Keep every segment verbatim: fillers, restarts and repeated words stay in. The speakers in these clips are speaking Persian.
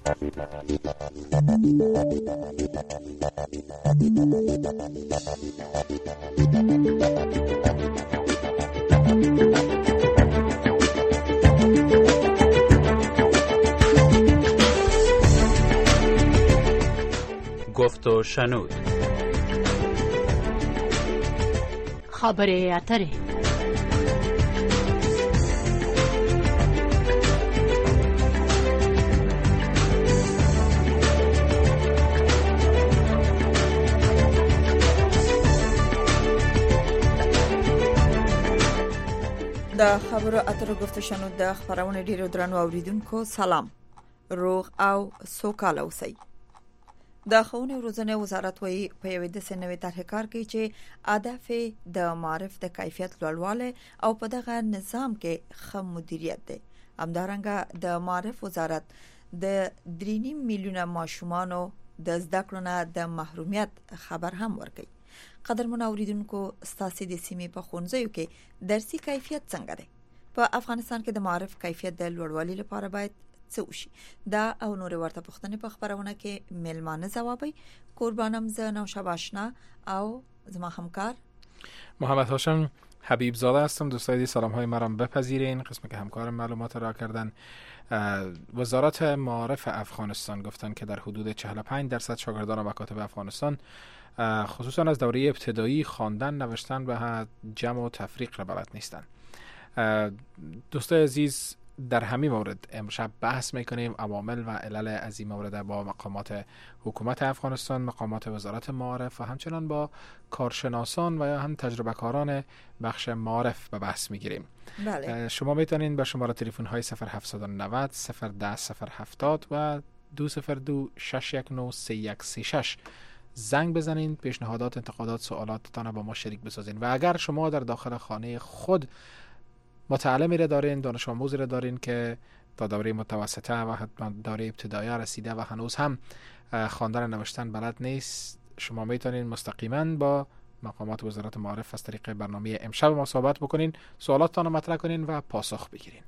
گفت و شنود. خبره اتره. د خبرو اترو گفت شنود د خبرونه ډیرو درنو اوریدونکو سلام، روغ او سوکاله اوسئ. د ښوونې او روزنې وزارت وايي په یوې د سنوي طرحې کار کوي چې هدف د معرف د کیفیت لوړوالی او په دغه نظام کې ښه مدیریت دی. همدارنګه د معرف وزارت د درې نیم میلیونه ماشومانو د زده کړو نه د محرومیت خبر هم ورکوي. قدرمن اوریدونکو، ستاسو د سیمې په ښوونځیو کې درسي کیفیت څنګه دی؟ په افغانستان کې د معرف کیفیت د لوړوالي لپاره باید څه وشي؟ دا او نور ورته پوښتنې په خبرونه کې ملمانه ځوابي. قربانم ز نوشب آشنا او زما همکار محمد هاشم حبیب زاده هستم. دوستان سلام های مرا بپذیرین. قسمی که همکارم معلومات را کردن. وزارت معارف افغانستان گفتن که در حدود چهل و پنج درصد شاگردان مکاتب افغانستان خصوصا از دوره ابتدایی خواندن، نوشتن و جمع و تفریق را بلد نیستند. دوستان عزیز، در همین مورد امشب بحث میکنیم. عوامل و علل از این مورد با مقامات حکومت افغانستان، مقامات وزارت معارف و همچنان با کارشناسان و یا هم تجربه کاران بخش معارف به بحث میگیریم. بله. شما میتونین با شماره تلفن های صفر هفتصد و نود صفر ده صفر هفتاد و دو صفر دو شش یک نه سه یک سه شش زنگ بزنین، پیشنهادات، انتقادات، سوالاتتان با ما شریک بسازین. و اگر شما در داخل خانه خود متعلمی را دارین، دانش آموزی را دارین که تا دوره متوسطه و حتما دوره ابتدایی رسیده و هنوز هم خواندن و نوشتن بلد نیست، شما میتونین مستقیما با مقامات وزارت معارف از طریق برنامه امشب ما صحبت بکنین، سوالاتتان رو مطرح کنین و پاسخ بگیرین.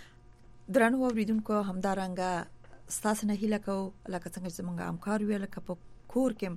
درنو اوریدونکو، همدارنګه ستاسو نه هیله کو لکه څنګه چې موږ همکار ویل کپو کور کې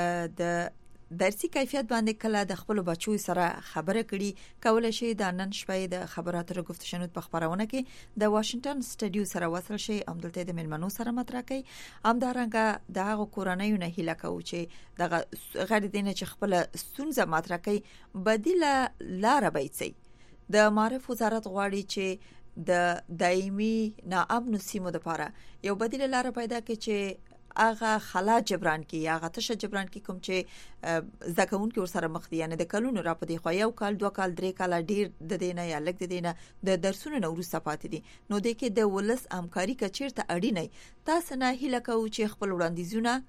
د درسي کیفیت باندې کله د خپل بچو سره خبره کړي، کولای شي د نن شپې د خبراتو گفت شنود په خبرونه کې د واشنگټن سټډیو سره وصل شي، همدلته د ملمنو سره مطرح کوي. همدارنګه دغه کورنۍ نه هیله کوي چې دغه غیر دینه چې خپل ستونزه مطرح کوي بدیله لار به وي. د معرف وزارت غواړي چې د دایمي ناامن سیمو لپاره یو بدیله لار پیدا کړي چې هغه خلا جبران کی یا هغه تشه جبران کی کوم چې زکون کې ورسره مخ دي، یعنی د کلونو را پدې خو یو کال دوه کال درې کال ډیر د دینه یا لګ د دینه د درسونو نو ورسته پاتې دي. نو د کې د ولس همکاري کچیرته اړینه. تاسو نه هیله کوو چې خپل وړاندیزونه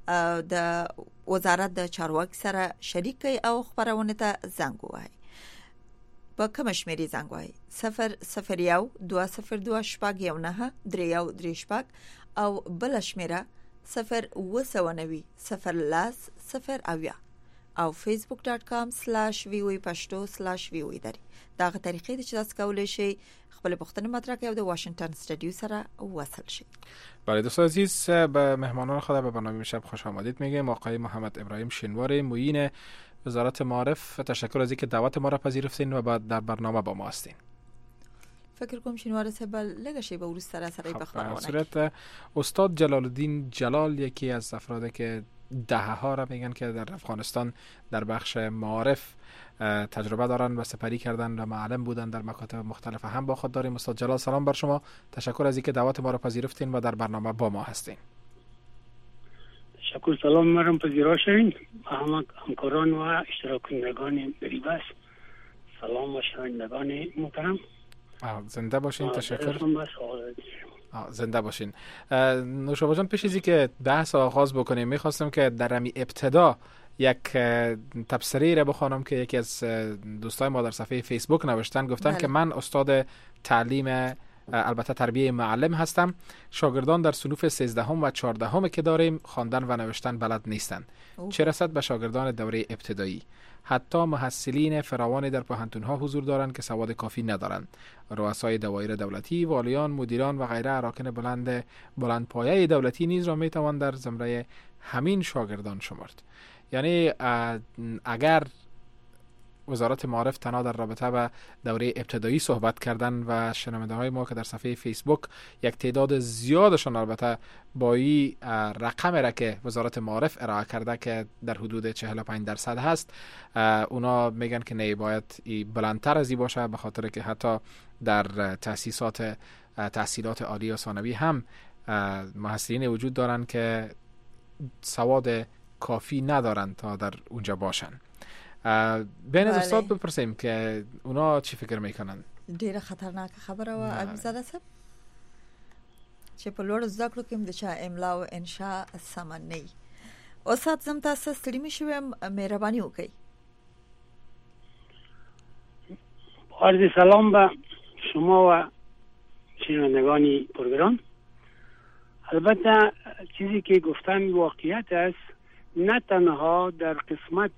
د وزارت د چارواکي سره شریک کړئ او خبرونه ته زنګ ووهئ. په کوم شمیرې زنګ ووهئ؟ صفر صفر یو دوه صفر دوه شپږ یو نه درې یو درې شپږ او بل شمیره صفر وسو نوي صفر لاس صفر اویا او facebook dot com slash voa pashto slash voa دری. دغه طریقې د چې تاسو کولای شئ خپل پوښتنه مطرح کړئ او د واشنگټن سټډیو سره وصل شئ. بله دوستان عزیز، به مهمانان خود به برنامه امشب خوش آمدید میگیم. آقای محمد ابراهیم شینواری، معین وزارت معارف، تشکر از اینکه دعوت ما را پذیرفتین و بعد در برنامه با ما هستین. فکر کوم شینوار سبل لږه شی به ورس سره سره به خبرونه. به صورت استاد جلال الدین جلال، یکی از افرادی که دهه ها را میگن که در افغانستان در بخش معارف تجربه دارن و سپری کردن و معلم بودن در مکاتب مختلف هم با خود داریم. استاد جلال سلام بر شما، تشکر از اینکه دعوت ما را پذیرفتین و در برنامه با ما هستین. تشکر. سلام مرم پذیرا شدین همه همکاران و اشتراک کنندگان بریبس. سلام و شنوندگان محترم. زنده باشین. تشکر. زنده باشین. نوشابه جان، پیش از اینکه بحث آغاز بکنیم میخواستم که در امی ابتدا یک تبصره را بخوانم که یکی از دوستای ما در صفحه فیسبوک نوشتن، گفتن بله. که من استاد تعلیم البته تربیه معلم هستم. شاگردان در صنوف سیزدهم و چهاردهم که داریم خواندن و نوشتن بلد نیستند، چه رسد به شاگردان دوره ابتدایی. حتی محصلین فراوانی در پوهنتون‌ها حضور دارند که سواد کافی ندارند. رؤسای دوایر دولتی، والیان، مدیران و غیره اراکین بلند بلندپایه دولتی نیز را میتوان در زمره همین شاگردان شمرد. یعنی اگر وزارت معارف تنها در رابطه با دوره ابتدایی صحبت کردن و شنونده های ما که در صفحه فیسبوک یک تعداد زیادشان البته با این رقم را که وزارت معارف ارائه کرده که در حدود چهل و پنج درصد هست، اونا میگن که نه، باید بلندتر از این باشه، به خاطر که حتی در تأسیسات تحصیلات عالی و ثانوی هم محصلین وجود دارن که سواد کافی ندارن تا در اونجا باشن. بین از استاد بپرسیم که اونا چی فکر میکنن. ډیره خطرناک خبره و علیزاده صاحب چې په لوړ زده کړو کې د چا املا او انشاء سم نه وي. استاد زم تاسو ستړي مشوم، مهرباني وکړئ. عرض سلام به شما و شنوندگان پروگرام. البته چیزی که گفتن واقعیت است، نه تنها در قسمت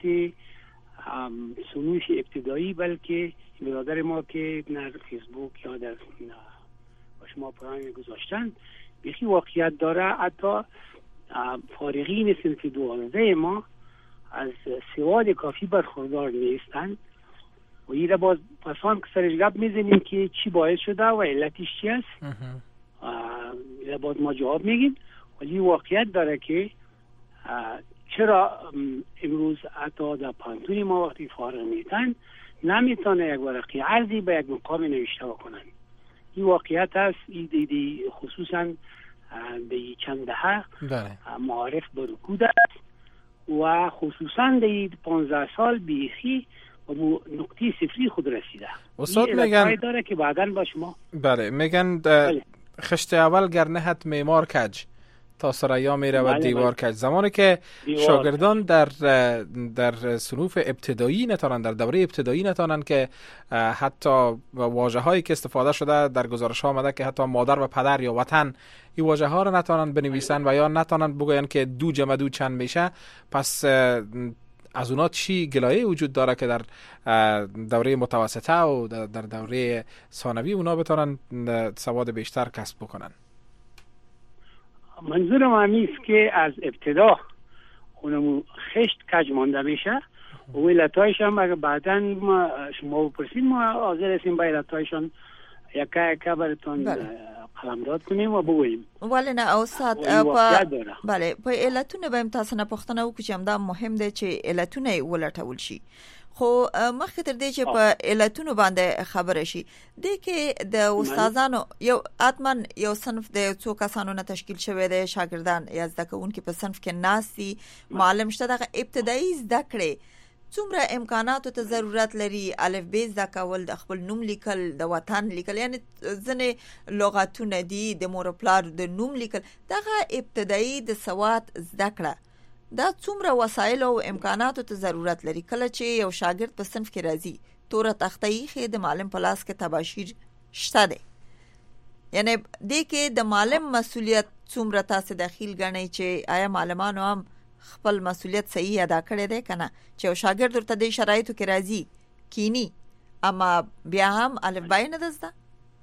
صنوف ابتدایی بلکه برادر ما که در فیسبوک یا در با شما پرانی گذاشتن بیخی واقعیت داره. حتی فارغین صنف دوازده ما از سواد کافی برخوردار نیستند و این را باز پسان که سرش گپ میزنیم که چی باعث شده و علتش چی است. این را باز ما جواب میگیم، ولی واقعیت داره که چرا امروز حتی در پانتونی ما وقتی فارغ میتن نمیتونه یک ورقی عرضی به یک مقام نوشته بکنن. این واقعیت است. این دیدی خصوصا به چند دهه معارف برکود است و خصوصا دیدی پانزده سال بیخی و نقطه صفری خود رسیده. استاد میگن داره که بعداً با شما بله میگن خشت اول گرنهت معمار کج تا سریا میره و دیوار کج. زمانی که دیوار شاگردان در در صنوف ابتدایی نتانن، در دوره ابتدایی نتانن که حتی واژه هایی که استفاده شده در گزارش ها آمده که حتی مادر و پدر یا وطن، این واژه ها رو نتانن بنویسن و یا نتانن بگوین که دو جمع دو چند میشه، پس از اونا چی گلایه وجود داره که در دوره متوسطه و در دوره ثانوی اونا بتونن سواد بیشتر کسب بکنن؟ منظورم همیست که از ابتدا اونمو خشت کج مانده میشه و علتایش هم اگر بعدا شما بپرسید ما حاضر هستیم با علتایشان یکا یکا براتون قلمداد کنیم و بگوییم. ولی نه استاد بله په علتونه به تاسو نه پوښتنه وکړم چې دا مهم دی چې علتونه ولټول شي. خو مخکې تر دې چې په علتونو باندې خبره شي د کې د استادانو یو اتمن یو صنف د څو کسانو نه تشکیل شوی دی، شاګردان یا زده کوونکي په صنف کې ناسي، معلم شته. د ابتدایي زده کړې څومره امکاناتو ته ضرورت لري؟ الف ب زده کول، د خپل نوم لیکل، د وطن لیکل، یعنی ځنې لغتونه دي، د مور پلار د نوم لیکل. دغه ابتدایي د سواد زده کړه دا څومره وسایل او امکاناتو ته ضرورت لري؟ کله چې یو شاګرد په صنف کې راځي توره تخته یې د معلم په لاس کې تباشیر شته دی، یعنی دې کې د معلم مسؤلیت څومره تاسو داخل غنئ چې آیا معلمانو هم خپل مسؤلیت صحیح ادا کړی دی کنه چې یو شاګرد ورته د شرایطو کې راځي کینی اما بیا هم الف بای نه دزده؟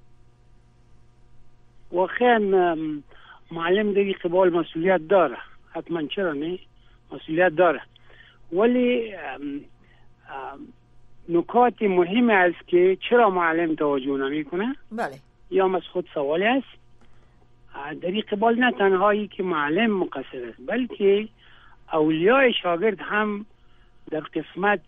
واقعا معلم دیگه قبال مسئولیت داره، حتما چرا نه مسئولیت داره، ولی نکات مهم است که چرا معلم توجه نمیکنه. بله یا از خود سوالی است. در این قبال نه تنهایی که معلم مقصر است بلکه اولیای شاگرد هم در قسمت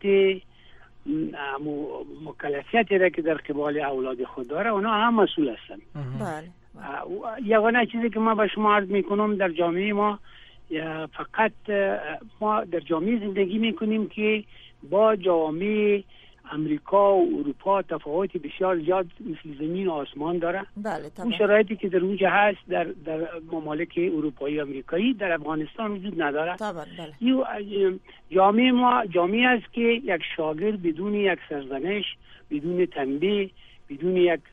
مکلفیتی را که در قبال اولاد خود داره اونا هم مسئول هستند. بله یگانه چیزی که ما به شما عرض میکنم در جامعه ما فقط ما در جامعه زندگی میکنیم که با جامعه امریکا و اروپا تفاوتی بسیار زیاد مثل زمین و آسمان داره. بله اون شرایطی که در اونجا هست در در ممالک اروپایی و امریکایی در افغانستان وجود نداره. طبعا بله. جامعه ما جامعه است که یک شاگرد بدون یک سرزنش، بدون تنبیه، بدون یک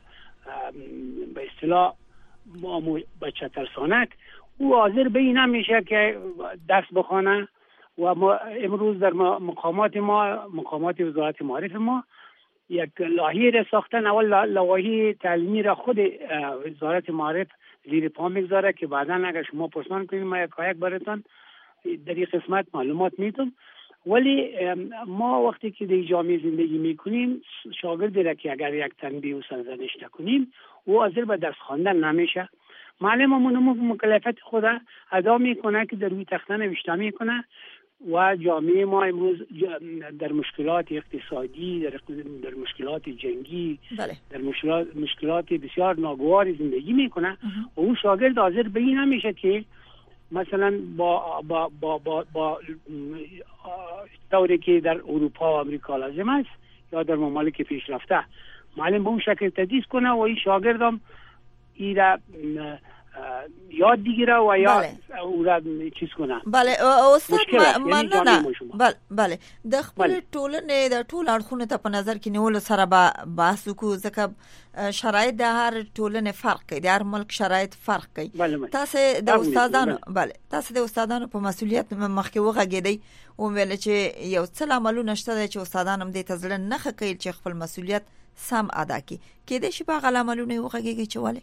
به اصطلاح بچه ترسانک، او حاضر به این نمیشه که درس بخونه و ما امروز در مقامات ما مقامات وزارت معارف ما یک لایحه را ساختن. اول لایحه تعلیمی را خود وزارت معارف زیر پا میگذاره که بعدا اگر شما پرسان کنید ما یک یک براتون در این قسمت معلومات میتونم. ولی ما وقتی که در جامعه زندگی میکنیم شاگردی را که اگر یک تنبیه و سرزنش نکنیم او حاضر به درس خواندن نمیشه. معلممون مکلفیت خود ادا میکنه که در روی تخته نوشته میکنه و جامعه ما امروز در مشکلات اقتصادی، در, در مشکلات جنگی، بله. در مشکلات, مشکلات بسیار ناگوار زندگی میکنه و اون شاگرد حاضر به این نمیشه که مثلا با با با با, با طوری که در اروپا و امریکا لازم است یا در ممالک پیشرفته معلم به اون شکل تدریس کنه و این شاگرد هم ایره یاد بگیره و یا بله. او را چیز کنه. بله استاد ما نه نه بله بله د خپل ټولنې د ټول اړخونو ته په نظر کې نیول سره به بحث وکړو ځکه شرایط د هر ټولنې فرق کوي، د هر ملک شرایط فرق کوي. تاسو د استادانو بله تاسو د استادانو په مسؤلیت مخکې وغږیدئ او ویل چې یو څه عملونه شته چې استادان هم دې ته زړه نه ښه کوي چې خپل مسؤلیت سم ادا کړي. کېدای شي په هغه عملونه وغږیږي چې ولې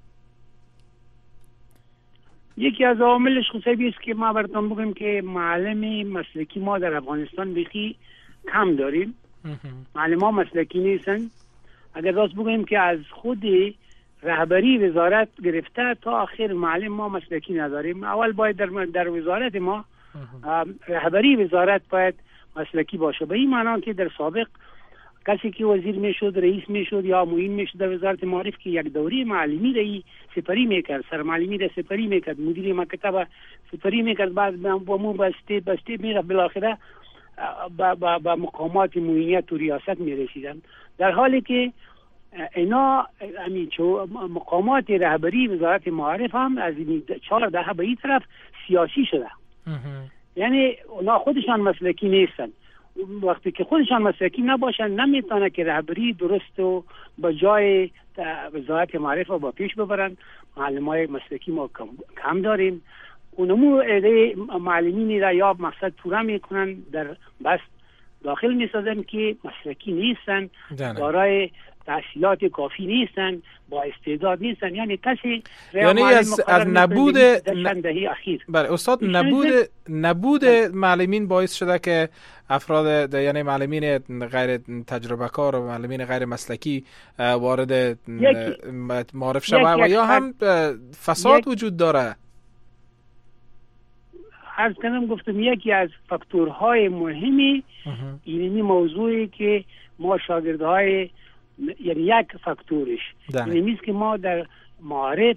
یکی از عواملش خصوصی است که ما براتون بگم که معلم مسلکی ما در افغانستان بخی کم داریم. معلم ها مسلکی نیستن. اگر راست بگیم که از خود رهبری وزارت گرفته تا آخر معلم ما مسلکی نداریم. اول باید در, در وزارت ما رهبری وزارت باید مسلکی باشه، به این معنی که در سابق کسی که وزیر میشد، رئیس میشد یا معین میشد در وزارت معارف که یک دوره معلمی رئی سپری میکرد، سرمعلمی را سپری میکرد، مدیر مکتب سپری میکرد، بعد با مو بسته بسته میره بالاخره با با با مقامات معینیت و ریاست میرسیدن. در حالی که اینا همین چو مقامات رهبری وزارت معارف هم از این چهار دهه به این طرف سیاسی شده. یعنی اونا خودشان مسلکی نیستن. وقتی که خودشان مسلکی نباشن نمیتونه که رهبری درست و با جای وزارت معارف رو با پیش ببرن. معلمای مسلکی ما کم, کم داریم. اونمو ایده معلمینی را یا مقصد پورا میکنن در بس داخل میسازن که مسلکی نیستن، دارای تحصیلات کافی نیستن، با استعداد نیستن. یعنی کسی یعنی از, از نبود دهه اخیر بله استاد نبود نبود معلمین باعث شده که افراد یعنی معلمین غیر تجربه کار و معلمین غیر مسلکی وارد معارف شوند و یا هم فساد وجود داره. عرض کنم گفتم یکی از فاکتورهای مهمی اینی موضوعی که ما شاگردهای یعنی یک فاکتورش این نیست که ما در معارف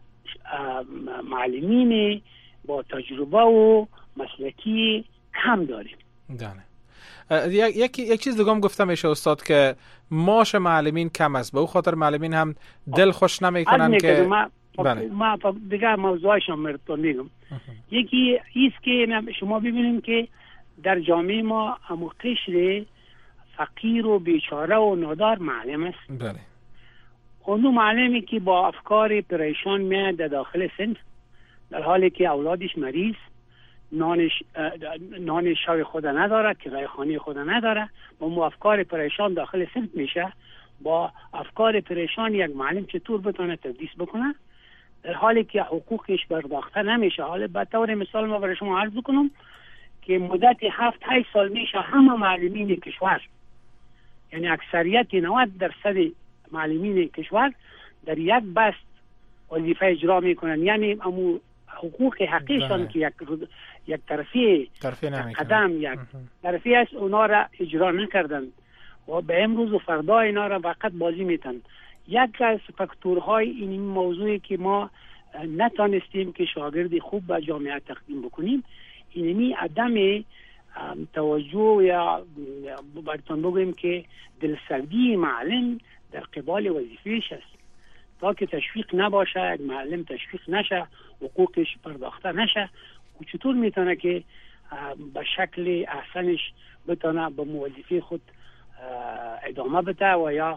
معلمین با تجربه و مسلکی کم داریم. دانه یک یک چیز دیگه هم گفتم میشه استاد که معاش معلمین کم است، به او خاطر معلمین هم دل خوش نمیکنن که ما بله. ما دیگه موضوعشم مرتون میگم. یکی ایست که شما ببینیم که در جامعه ما همو قشر فقیر و بیچاره و نادار معلم است. بله. اونو معلمی که با افکار پریشان میاد در داخل صنف در حالی که اولادش مریض، نانش نان شب خود نداره، کرایه خانه خود نداره، با افکار پریشان داخل صنف میشه. با افکار پریشان یک معلم چطور بتونه تدریس بکنه در حالی که حقوقش پرداخته نمیشه؟ حالا به طور مثال ما برای شما عرض کنم که مدت هفت هشت سال میشه همه معلمین کشور، یعنی اکثریت نود درصد معلمین کشور در یک بست وظیفه اجرا میکنن. یعنی امو حقوق حقیقشان که یک یک طرفی قدم یک طرفی است اونا را اجرا نکردن و به امروز و فردا اینا را فقط بازی میتن. یک از فاکتورهای این موضوعی که ما نتانستیم که شاگرد خوب به جامعه تقدیم بکنیم اینمی عدم توجه یا براتون بگویم که دلسردی معلم در قبال وظیفه‌اش است. تا که تشویق نباشه، معلم تشویق نشه، حقوقش پرداخته نشه، و چطور میتونه که به شکل احسنش بتونه به وظیفه خود ادامه بده و یا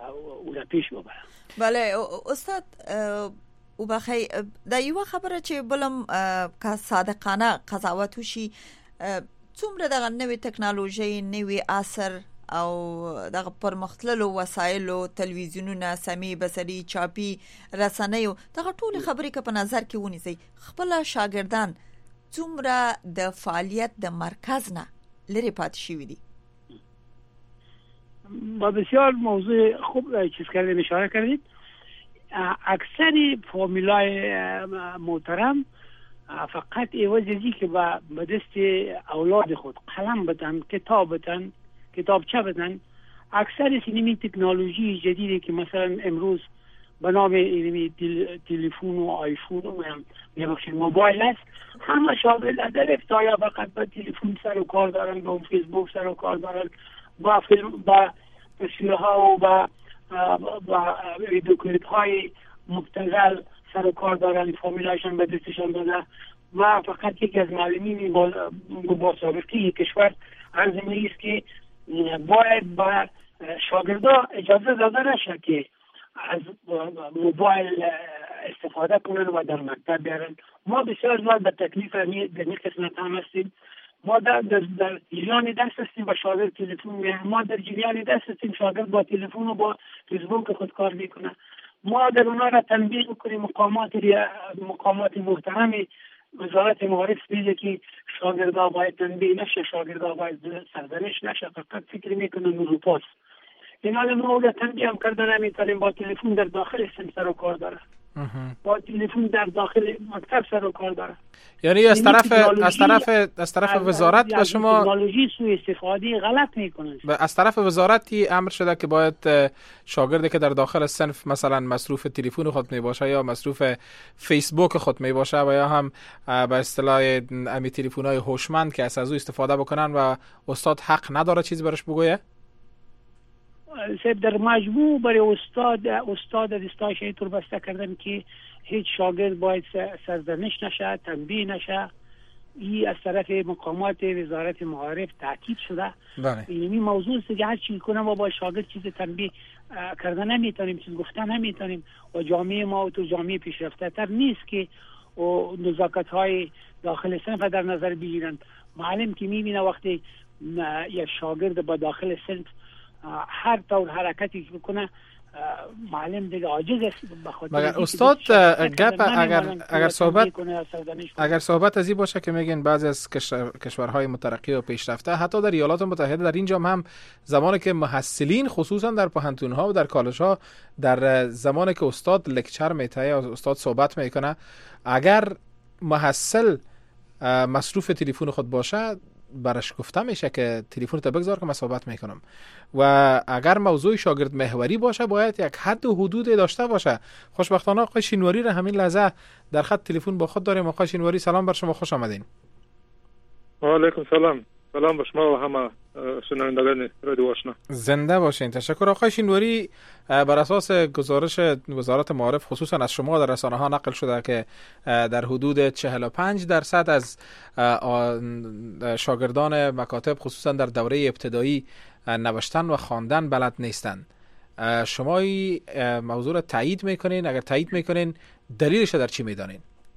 او را پیش ببرم. بله استاد او بخی دا یو خبره چې بلم که صادقانه قضاوت وشي څومره دغه نوې ټکنالوژي نوې عصر او دغه پرمختللو وسایلو تلویزیونونه سمې بصري چاپی رسنیو دغه ټول خبرې که په نظر کې ونیسي خپل شاګردان څومره د فعالیت د مرکز نه لري پات شوی دي؟ با بسیار موضوع خوب چیز کردید، اشاره کردید. اکثر فامیلای محترم فقط ایوازی که با دست اولاد خود قلم بدن، کتاب بدن، کتابچه بدن. اکثر سینمی تکنولوژی جدیدی که مثلا امروز به نام تلفن و آیفون و میبخشید موبایل است، همه شاگرد در ابتدا فقط با تلفن سر و کار دارن، با فیسبوک سر و کار دارن، با فیلم با تصویرها و با با ویدیو کلیپ های مبتذل سر و کار دارن، فامیلاشون به دستشان داده و فقط یکی از معلمین با سابقه کشور عرض می است که باید با شاگردا اجازه داده نشه که از موبایل استفاده کنن و در مکتب بیارن. ما بسیار زیاد به تکلیف در این قسمت هم هستیم. ما در در جریان دست هستیم با شاگرد تلفن میگیریم، ما در جریان دست هستیم شاگرد با تلفن و با فیسبوک خود کار میکنه. ما در اونها را تنبیه میکنیم، مقامات مقامات محترم وزارت معارف میگه که شاگردا باید تنبیه نشه، شاگردا باید سرزنش نشه، فقط فکر میکنن روپاس. این حال ما اون تنبیه هم کردن نمیتونیم، با تلفن در داخل سر و کار داره، با تلفن در داخل مکتب سر و کار داره. یعنی از طرف از طرف از طرف وزارت به شما تکنولوژی سوء استفاده غلط میکنن. از طرف وزارتی امر شده که باید شاگردی که در داخل صنف مثلا مصروف تلفن خود می باشه یا مصروف فیسبوک خود می باشه و یا هم به اصطلاح امی تلفن‌های هوشمند که از او استفاده بکنن و استاد حق نداره چیزی برش بگویه؟ سب در مجموع برای استاد استاد دستاش اینطور بسته کردن که هیچ شاگرد باید سرزنش نشه، تنبیه نشه. این از طرف مقامات وزارت معارف تاکید شده. بله. یعنی موضوع است که هر چی کنه ما با شاگرد چیز تنبیه کردن نمیتونیم، چیز گفتن نمیتونیم و جامعه ما و تو جامعه پیشرفته تر نیست که و نزاکت های داخل صنف در نظر بگیرن. معلم که میبینه وقتی یک شاگرد با داخل صنف هر طور حرکتی که بکنه معلم دیگه عاجز است. مگر استاد گپ اگر اگر صحبت اگر صحبت از این باشه که میگن بعضی از کشورهای مترقی و پیشرفته حتی در ایالات متحده در اینجا هم زمانی که محصلین خصوصا در پوهنتون‌ها و در کالج‌ها در زمانی که استاد لکچر میته یا استاد صحبت میکنه اگر محصل مصروف تلفن خود باشه برش گفته میشه که تلفن تو بگذار که من صحبت میکنم و اگر موضوع شاگرد محوری باشه باید یک حد و حدود داشته باشه. خوشبختانه آقای شینواری را همین لحظه در خط تلفن با خود داریم. آقای شینواری سلام بر شما، خوش آمدین. و علیکم سلام. سلام بر شما و همه شنوندگان رادیو آشنا. زنده باشین. تشکر. آقای شینواری، بر اساس گزارش وزارت معارف خصوصا از شما در رسانه ها نقل شده که در حدود چهل و پنج درصد از شاگردان مکاتب خصوصا در دوره ابتدایی نوشتن و خواندن بلد نیستند. شما این موضوع را تایید میکنین؟ اگر تایید میکنین دلیلش در چی میدانین؟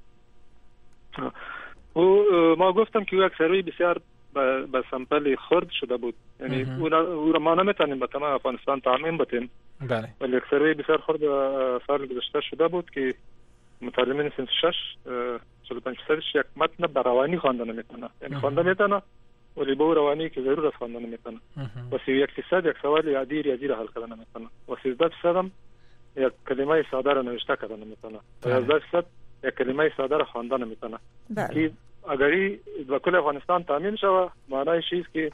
ما گفتم که یک سروی بسیار به سمپل خرد شده بود، یعنی او را ما نمیتونیم به تمام افغانستان تعمیم بتیم. بله. ولی یک سروی بسیار خرد سال گذشته شده بود که متعلمین صنف شش چهل و پنج درصدش یک متن بروانی خوانده نمیتونه، یعنی خوانده میتونه ولی به روانی که ضرورت خوانده نمیتونه. و سی و یک درصد یک سوال یادی ریاضی را حل کردن نمیتونه و سیزده درصد هم یک کلمه ساده را نوشته کردن نمیتونه و یازده درصد یک کلمه ساده را خوانده نمیتونه. که اگری در کل افغانستان تامین شود معنیش چیست که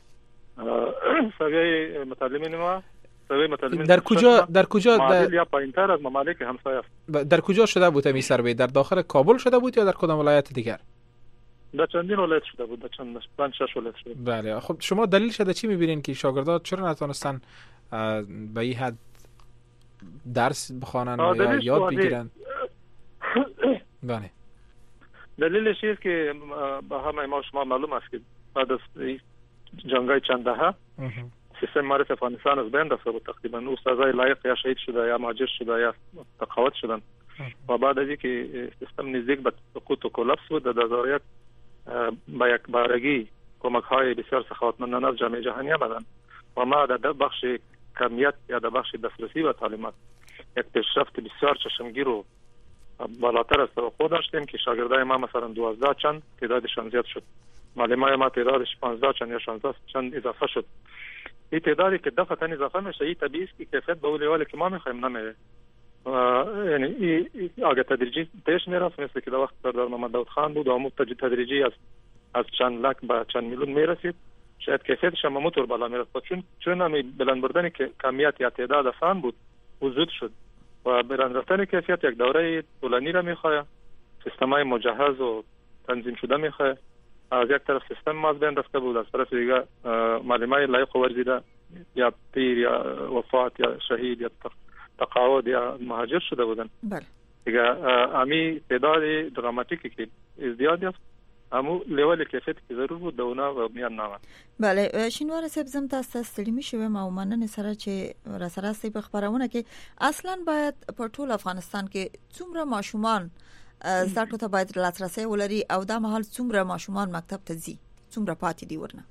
سویه متعلمین ما سویه متعلمین در کجا در کجا معادل یا پایینتر از ممالک همسایه است. در کجا شده بود این سروی؟ در داخل کابل شده بود یا در کدام ولایت دیگر؟ در چندین ولایت شده بود، در چند پنج شش ولایت شده. بله. خب شما دلیل شده چی می‌بینین که شاگردان چرا نتونستن به این حد درس بخوانن یا یاد بگیرن؟ بله. دلیلش اینه که با همه ما شما معلوم است که بعد از جنگای چند دهه سیستم معرفی افغانستان از بین رفته بود تقریبا. استادای لایق یا شهید شده یا مهاجر شده یا تقاعد شدن و بعد از اینکه سیستم نزدیک به سقوط و کلاپس بود در ضرورت با یک بارگی کمک های بسیار سخاوتمندانه از جامعه جهانی آمدن و ما در بخش کمیت یا در بخش دسترسی به تعلیمات یک پیشرفت بسیار چشمگیر و بالاتر از توقع داشتیم که شاگردای ما مثلا دوازده چند تعدادشان زیاد شد، معلمای ما تعدادش پانزده چند یا شانزده چند اضافه شد. این تعدادی که دفعتا اضافه میشه این طبیعی است که کیفیت به اون لیولی که ما میخوایم نمیره. یعنی این آگه تدریجی پیش میرفت، مثل که در وقت سردار محمد داود خان بود و امور تدریجی از از چند لک به چند میلیون میرسید، شاید کیفیتش هم همونطور بالا میرفت. چون چون همی بلند بردن که کمیت یا تعداد افراد بود وجود شد و بلند رفتن کیفیت یک دوره طولانی را میخواد، سیستمای مجهز و تنظیم شده میخواد. از یک طرف سیستم ما از بین رفته بود، از طرف دیگه معلمای لایق ورزیده یا پیر یا وفات یا شهید یا تقاعد یا مهاجر شده بودن. بله دیگه امی تعداد دراماتیکی که ازدیاد یافت همو لیول کیفیت که ضرور بود دونا و میان نامه. بله شینوار صاحب زم تاسو ستړي شوی ما ومننه سره چې را سره سی په خبرونه کې اصلا باید په ټول افغانستان کې څومره ماشومان زده کړو ته باید لاسرسي ولري او دا مهال څومره ماشومان مکتب ته ځي، څومره پاتې دي ورنه؟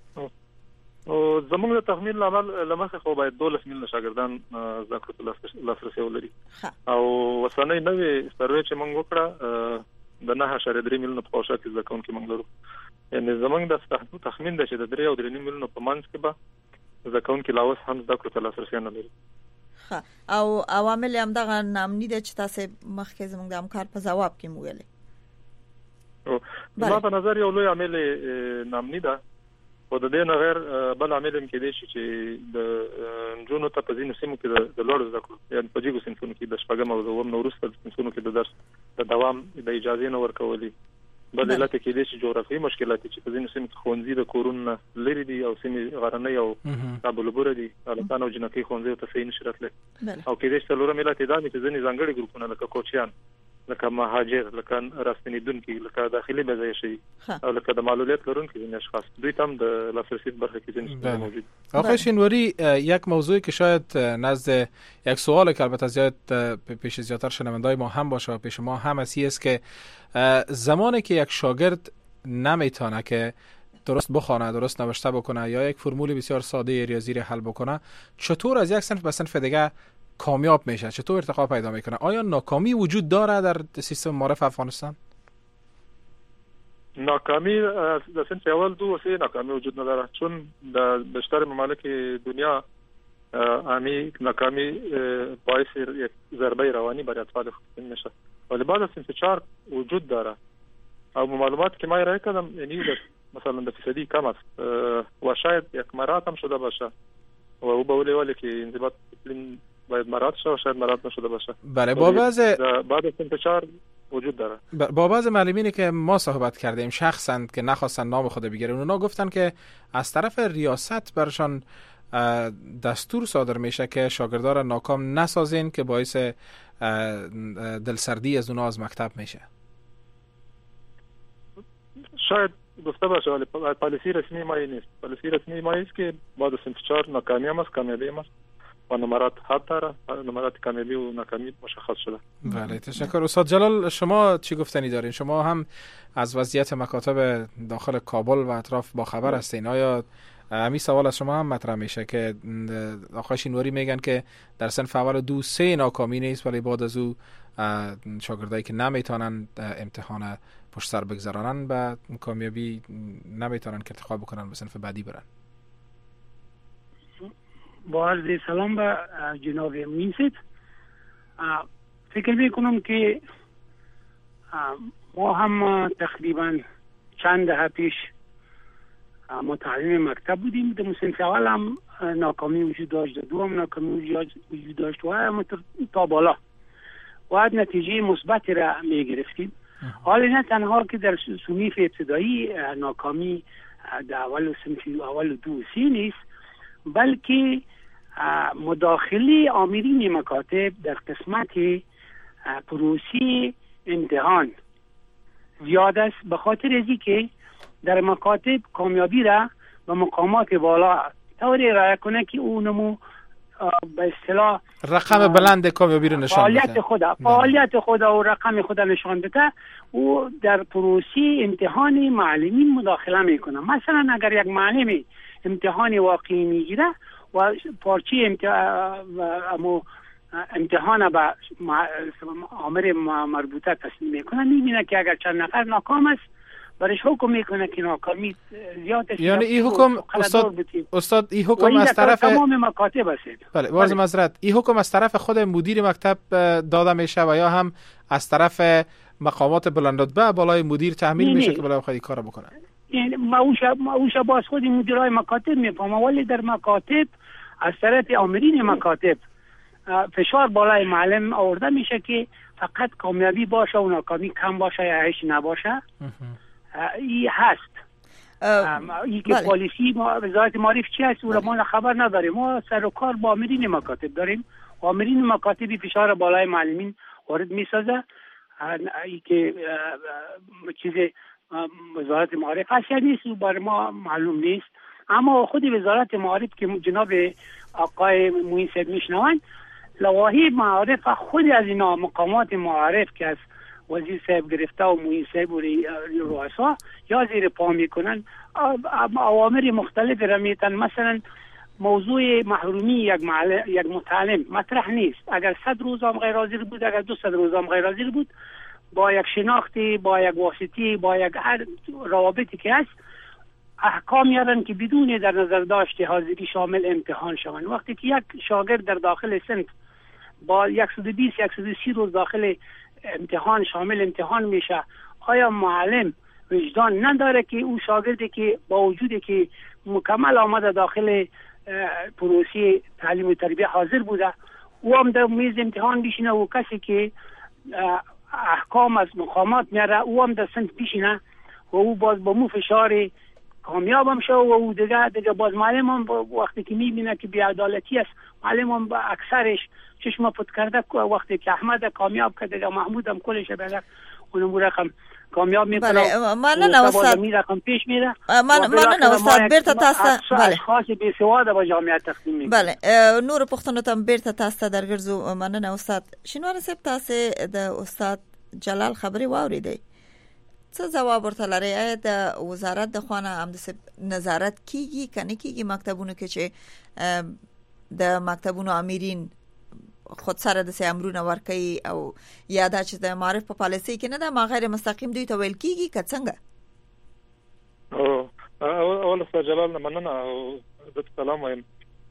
او زموږ د تخمین لامل لمخه خو باید دولس میلیون شاګردان زده کړو ته لاسرسي ولري او وسنۍ نوې سروې چې موږ وکړه د نه اشاریه درې میلیونه په اوسه کې ځکه چې موږ لرو، یعنی زموږ د تخمین د چې د درې او درې میلیونه په منځ کې به ځکه چې لاوس هم زده کړو ته لاسرسي نه لري. ها او عوامل هم دغه نامني د چې تاسو مخکې زموږ د همکار په جواب کې مو ویلې. او ما په نظر یو لوی عامل نامني ده او د دې نه غیر بل عامل هم کې دی چې د جنونو ته په ځینو سیمو کې د لوړ زده کړو یعنی په جګو سیمو کې د شپږم او دوم نورسته د سیمو کې د درس د دوام د اجازه نه ورکولې، بل علت کې دی چې جغرافي مشکلات چې په ځینو سیمو کې خونځي د کورونه لري دي او سیمې غرنۍ او کابلبور دي، البته نو جنکي خونځي ته صحیح نشي راتله او کې دې څلورم علت دا چې ځینې ځانګړي ګروپونه لکه کوچیان لکه مهاجر لکه راستنیدونکي لکه داخلي بځای او لکه د معلولیت لرونکي ځینې اشخاص دوی هم د لاسرسی برخه کې ځینې موجود. آقای شینواری یک موضوعی که شاید نزد یک سوال که البته زیاد پیش زیادتر شنوندای ما هم باشه و پیش ما هم است که زمانی که یک شاگرد نمیتونه که درست بخونه، درست نوشته بکنه یا یک فرمول بسیار ساده ریاضی را حل بکنه، چطور از یک صنف به صنف دیگه کامیاب میشه؟ چطور ارتقا پیدا میکنه؟ آیا ناکامی وجود داره در سیستم معرف افغانستان؟ ناکامی در صنف اول دو و سه ناکامی وجود نداره، چون در بیشتر ممالک دنیا امی ناکامی باعث یک ضربه روانی برای اطفال خود میشه، ولی بعد از صنف چهار وجود داره او معلومات که ما ارائه کردم یعنی مثلا در فیصدی کم است و شاید یک مرات هم شده باشه و او به ولی که انضباط دیسپلین باید مرات شده و شاید مرات نشده باشه. بله با بعض بعد از صنف چهار وجود داره. با بعض معلمینی که ما صحبت کردیم شخصا که نخواستن نام خود بگیرن، اونا گفتن که از طرف ریاست برشان دستور صادر میشه که شاگردان را ناکام نسازین که باعث دلسردی از اونا از مکتب میشه. شاید گفته باشه ولی پالیسی رسمی ما نیست. پالیسی رسمی ما است که بعد از صنف چهار ناکامی هم است، کامیابی هم است و نمرات حد داره، نمرات کامیابی و ناکامی مشخص شده. بله تشکر. استاد جلال شما چی گفتنی دارین؟ شما هم از وضعیت مکاتب داخل کابل و اطراف با خبر هستین. آیا همین سوال از شما هم مطرح میشه که آقای شینواری میگن که در صنف اول دو سه ناکامی نیست ولی بعد از او شاگردایی که نمیتونن امتحان پشت سر بگذارن به کامیابی نمیتونن که ارتقا بکنن به صنف بعدی برن؟ با عرض سلام به جناب مینسید، فکر میکنم که ما هم تقریبا چند دهه پیش متعلم مکتب بودیم، در صنف اول هم ناکامی وجود داشت، دو هم ناکامی وجود داشت و هم تا بالا و نتیجه مثبت را می گرفتیم. حالا نه تنها که در صنف ابتدایی ناکامی در اول صنف اول دو و سه نیست، بلکه مداخله آمرین مکاتب در قسمت پروسی امتحان زیاد است، به خاطر از که در مکاتب کامیابی را به مقامات بالا طوری رعایت کنه که اونمو به اصطلاح رقم بلند کامیابی رو نشان بده، فعالیت خود فعالیت خود و رقم خود نشان بده. او در پروسه امتحان معلمین مداخله میکنه. مثلا اگر یک معلم امتحان واقعی میگیره و پارچه امتحان امتحان به آمر مربوطه تسلیم میکنه، میبینه که اگر چند نفر ناکام است برش حکم میکنه که ناکامی زیاد است. یعنی این حکم استاد استاد این حکم از طرف تمام مکاتب است. بله، واز معذرت، این حکم از طرف خود مدیر مکتب داده میشه و یا هم از طرف مقامات بلندرتبه بالای مدیر تحمیل میشه که بالا خودی کارو بکنه؟ یعنی ماوشا ماوشا باز خود مدیرای مکاتب میفهمه، ولی در مکاتب از طرف آمرین مکاتب فشار بالای معلم آورده میشه که فقط کامیابی باشه و ناکامی کم باشه یا هیچ نباشه. این هست این که پالیسی وزارت معارف چی هست او را ما خبر نداریم. ما سر و کار با آمرین مکاتب داریم. آمرین مکاتبی فشار بالای معلمین وارد میسازه. این که چیز وزارت معارف هست نیست و برای ما معلوم نیست، اما خود وزارت معارف که جناب آقای معین صاحب میشنوند، لوایح معارف خود از اینا مقامات معارف که از وزیر صاحب گرفته و معین صاحب و رؤسا یا زیر پا میکنن اوامر مختلف را میتن. مثلا موضوع محرومی یک معلم یک متعلم مطرح نیست. اگر صد روز هم غیر حاضر بود، اگر دو صد روز هم غیر حاضر بود، با یک شناختی، با یک واسطی، با یک روابطی که هست احکام میارن که بدون در نظر داشته حاضری شامل امتحان شوند. وقتی که یک شاگرد در داخل صنف با صد و بیست صد و سی روز داخل امتحان شامل امتحان میشه، آیا معلم وجدان نداره که او شاگردی که با وجودی که مکمل آمده داخل پروسه تعلیم و تربیه حاضر بوده، او هم در میز امتحان بشینه و کسی که احکام از مقامات میاره او هم در صنف بشینه و او باز با مو فشار کامیاب هم شو و او دیگه دیگه باز معلم هم وقتی که میبینه که بی‌عدالتی است، معلم هم با اکثرش چشم پت کرده. وقتی که احمد کامیاب کرده دیگه محمود هم کلش بده اونم رقم کامیاب میکنه. بله مننه استاد. می رقم پیش میره. مننه استاد. بیرته تاسو بله خاص به سواد با جامعه تقسیم میکنه. بله نور پښتنو ته بیرته تاسو درګرځو. مننه استاد. شینوار صاحب تاسو د استاد جلال خبري واوریدئ. څه جواب ورته لري؟ آیا د وزارت د خوانه هم د نظارت کیږي کنه کیږي مکتبونو کې چې د مکتبونو امیرین خود سره د امرونه ورکي او یا د چې د معرف په پالیسي کې نه د ما غیر مستقیم دوی ته ویل کیږي که څنګه؟ او اول استاد جلال مننه او د سلام وایم.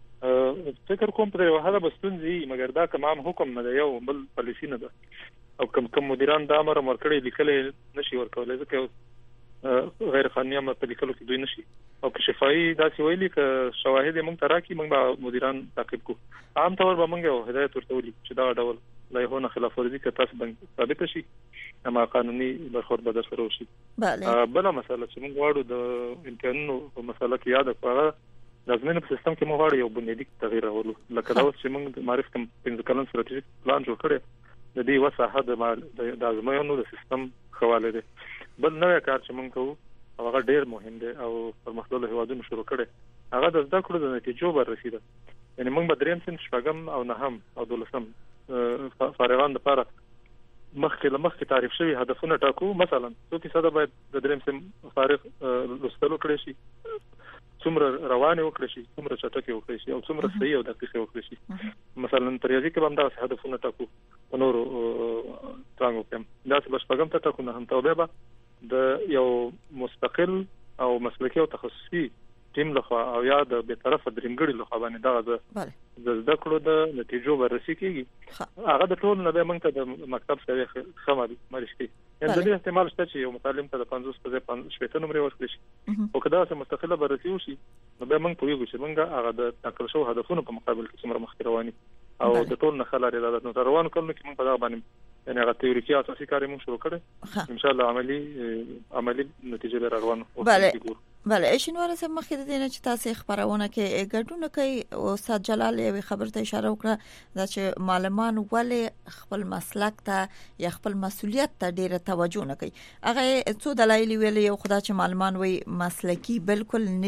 فکر کوم پر وهله بستونزي مګر دا کوم حکم نه دی یو بل پالیسي نه ده او کوم کوم مدیران دا امر مرکړي لیکل نشي ورکولای ځکه غیر قانوني امر په لیکلو کې دوی نشي او که شفاهي داسې ویلي که شواهد موږ ته راکړي موږ به مدیران تعقیب کوو. عام طور به موږ هدایت ورته ولي چې دا ډول لایحو نه خلاف ورزي که تاسو باندې ثابت شي اما قانوني برخورد به در سره وشي. بله بله مسله چې موږ غواړو د امتحانونو په مسله کې یاد کړو لازمي په سیستم کې موږ غواړو یو بنیادی تغییر راولو. لکه دا چې موږ معرف کوم پنځه کلن ستراتیژیک پلان جوړ کړی د دې وسه د د ازموینو د سیستم خواله ده. بل نوې کار چې موږ کوو هغه ډیر مهم دی او پرمختللو هیوادونو شروع کړي هغه د زده کړو د نتیجو بررسي ده. یعنی موږ به دریم صنف شپږم او نهم او دولسم فارغان لپاره مخکې لمخکې تعریف شوی هدفونه ټاکو. مثلا څو فیصد باید د دریم صنف فارغ لوستلو کړی شي، څومره روانه وکړي شي، څومره چټکه وکړي شي او څومره صحیح او دقیق وکړي شي. مثلا پریازي کې هم دا هدفونه ټاکو نورو څنګه کوم دا څه بشپږم ته ټاکو نه هم توبه د یو مستقل او مسلکي او تخصصي ټیم لخوا او یا د به طرفه درېمګړي لخوا باندې دا د زده کړو د نتیجو بررسي کیږي. هغه د ټول نه به موږ ته د مکتب سره خماري مارشتي یعنی د دې احتمال شته چې یو متعلم ته د پنځوس په ځای پنځه نمبر ورکړي شي او کدا چې مستقله بررسي وشي نو به موږ پوهیږو چې موږ هغه د ټاکل شوی هدفونو په مقابل کې څومره مخکې رواني او د ټول نه خلاري د نو روانو کلمو کې موږ په دا باندې یعنی هغه تیوریکي اساسي کار موږ شروع کړو. ان شاء الله عملی عملی نتیجه لري روانو. بله بله شینوار صاحب مخکې د دې نه چې تاسو خبرونه کې ګډون کوي او استاد جلال یو خبر ته اشاره وکړه دا چې معلمان ولې خپل مسلک ته یا خپل مسولیت ته ډیره توجه نه کوي. هغه څو دلایل ویلي یو خدای چې معلمان وي مسلکی بالکل نه دي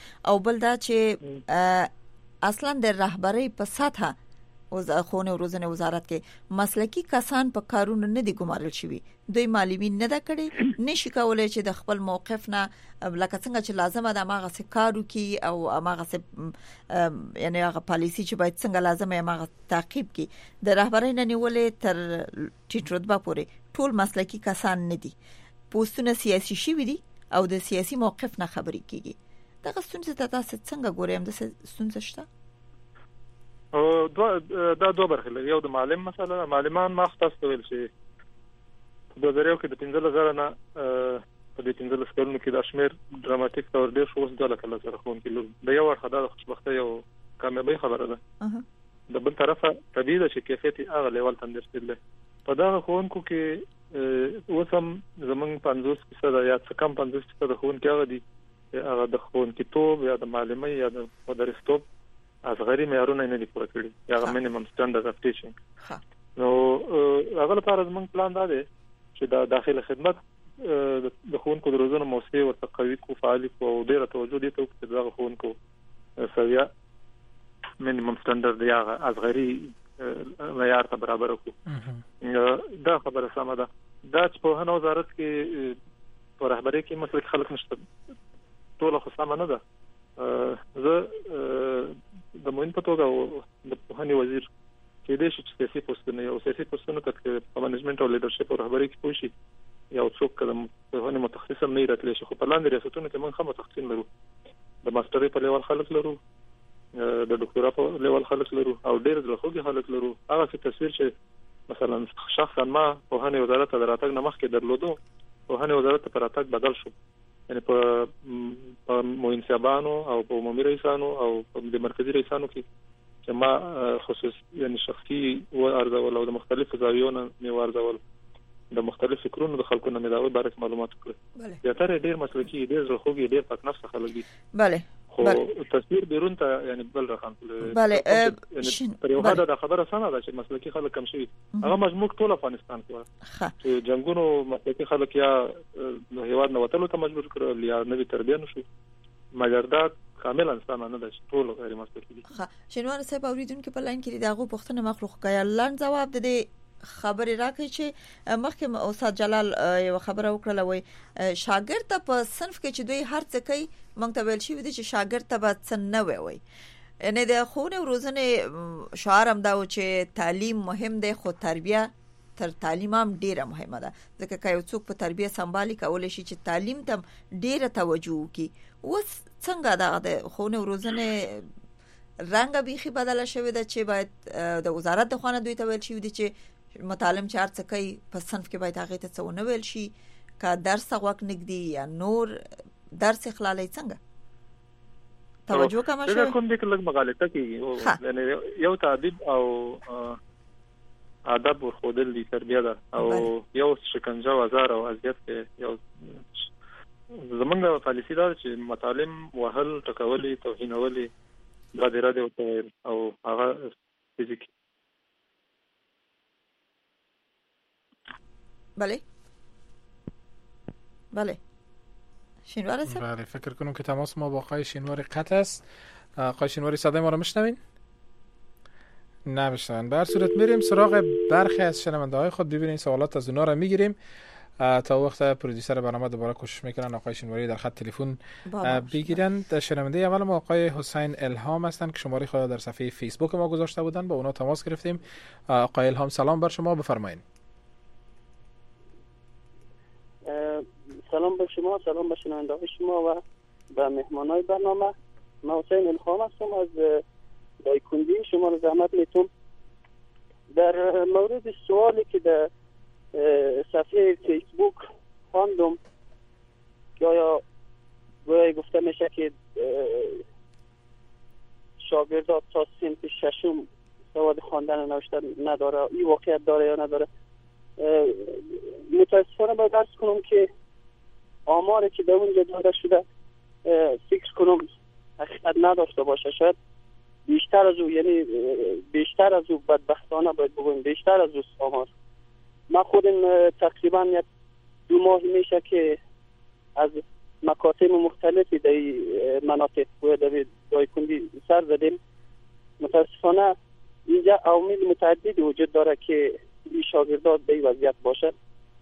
او بل دا چې اصلا د رهبری په سطح خونه او روزنه وزارت کې مسلکی کسان په کارونو نه دي ګمارل شوی، دوی معلمین نه دا کړي، نشي کولای چې د خپل موقف نه لکه څنګه چې لازمه ده هغه څه کارو کی او هغه څه یعنی هغه پالیسی چې باید څنګه لازمه هغه تعقیب کی د رهبری نه نیولې تر ټیټ رتبه پورې ټول مسلکی کسان نه دي، پوسټونه سیاسي شوی دي او د سیاسي موقف نه خبري کیږي. دا ستونزه ته تاسو څنګه ګورئ؟ هم د ستونزه شته او دا دوه برخې لري. یو د معلم مسله، معلمان ما خاصه ویل شي د زریو کې د پنځه زره نه په دې پنځه لس کلونو کې د شمیر ډراماتیک تور ډیر شو اوس د لکه سره خون کې د یو ورخه د خوشبختۍ او کامیابی خبره ده. د بل طرفه طبيعي ده چې کیفیت هغه لیول تندر ستل په دا خونکو کې اوسم زمون پنځوس فیصد یا څه کم پنځوس فیصد خون کې هغه دي هغه د خون کې توب یا د معلمي یا د مدرستوب اصغري معیارونه نه دي پوره کړی، یا مینیمم سټانډرډ اف ټیچینګ. نو هغه لپاره زموږ پلان دا دی چې د داخله خدمت د خونکو د روزنه موثق او قوي کو فعال او ډیره توجه دي ته چې دغه خونکو سویا مینیمم سټانډرډ یا اصغري معیار ته برابر وکړو. دا خبره سمه ده. دا چې په هنو وزارت کې په رهبری کې مسلک خلک نشته ټول خو سمه نه ده. زه د موین په توګه او د پوهنې وزیر کې د سیاسي پوسټونو او سیاسي پوسټونو ته په منیجمنت او لیدرشپ او رهبری کې پوښي یو څوک کلم په هغه متخصص نه راتلی شي، خو په لاندې ریاستونو کې موږ هم متخصصین لرو، د ماسترۍ په لیول خلک لرو، د ډاکټورا په لیول خلک لرو او ډېر د خوږي خلک لرو. هغه څه تصویر چې مثلا شخصا ما په هغه وزارت ته راتګ نه مخکې درلودو په هغه وزارت ته راتګ بدل شو، یعنی په په موینسیابانو او په عمومي رئیسانو او د مرکزی رئیسانو کې چې ما خصوص یعنی شخصي و ارزول او د مختلفو زاویونو می ورزول د مختلف فکرونو د خلکو نه مداوي بارک معلومات کړل. یا تر ډیر مسلکی ډیر زخوږي ډیر پاک نفس خلک دي. bale خو تصویر بیرون ته یعنی بل رقم bale پر یو حدا د خبره سمه ده چې مسلکی خلک کم شي. هغه مجموع ټول افغانستان کې چې جنگونو مسلکی خلک یا هیواد نه وتلو ته مجبور کړل یا نوې تربیه نشو، مګر دا کامل انسان نه ده، ټول غیر مسلکی دي. ښه شنوار صاحب اوریدونکو په لاین کې دغه پوښتنه مخلوق کیا لاند جواب ده خبرې راکړي چې مخکې استاد جلال یو خبره وکړه وای شاګرد ته په صنف کې چې دوی هر څه کوي مونږ ته ویل شي چې شاګرد ته به څه نه وي. یعنی د خونه او روزنه شعار هم دا و چې تعلیم مهم دی خو تربیه تر تعلیم هم ډیره مهمه ده، ځکه که یو څوک په تربیه سمبالي کولای شي چې تعلیم ته ډیره توجه وکړي. اوس څنګه دا د خونه او روزنه رنګ بيخي بدله شوی ده چې باید د وزارت د خونه دوی ته ویل شي چې متعلم چې ارڅ کوي په صنف کې باید هغه ته څه ونه ویل شي، که درس غوښ نګدي یا نور درس خلالای څنګه توجه کوم شي. دا کوم دې کله مغالطه کیږي، یعنی یو تعذيب او ادب ورخودل دي تربیه ده او یو شکنجه او ازار او اذیت کې یو زمونږ پالیسی دا چې متعلم وهل ټکولي توهینولي د اراده او هغه فزیکی. بله بله شینواری صاحب. بله فکر کنم که تماس ما با آقای شینواری قطع است. آقای شینواری صدای ما رو میشنوین؟ نمیشنون. به هر صورت میریم سراغ برخی از شنونده های خود، ببینیم سوالات از اونا رو میگیریم تا وقت پرودیوسر برنامه دوباره کوشش میکنن آقای شینواری در خط تلفن بگیرن. شنونده اول ما آقای حسین الهام هستند که شماره خود در صفحه فیسبوک ما گذاشته بودن، با اونا تماس گرفتیم. آقای الهام سلام بر شما، بفرمایید. سلام به شما، سلام به شنونده‌های شما و به مهمانای برنامه. من حسین الهام هستم از دایکندی. شما رو زحمت میتونم در مورد سوالی که در صفحه فیسبوک خواندم که آیا گویا گفته میشه که شاگردات تا صنف ششم سواد خواندن و نوشتن نداره، این واقعیت داره یا نداره؟ متاسفانه باید درس کنم که آماری که در اونجا داده شده فکر کنم حقیقت نداشته باشه. شاید بیشتر از او، یعنی بیشتر از او بدبختانه باید بگویم بیشتر از او آمار. من خودم تقریبا یک دو ماه میشه که از مکاتب مختلفی در مناطق و در دایکندی سر زدیم. متاسفانه اینجا عوامل متعددی وجود داره که این شاگردات به این وضعیت باشد.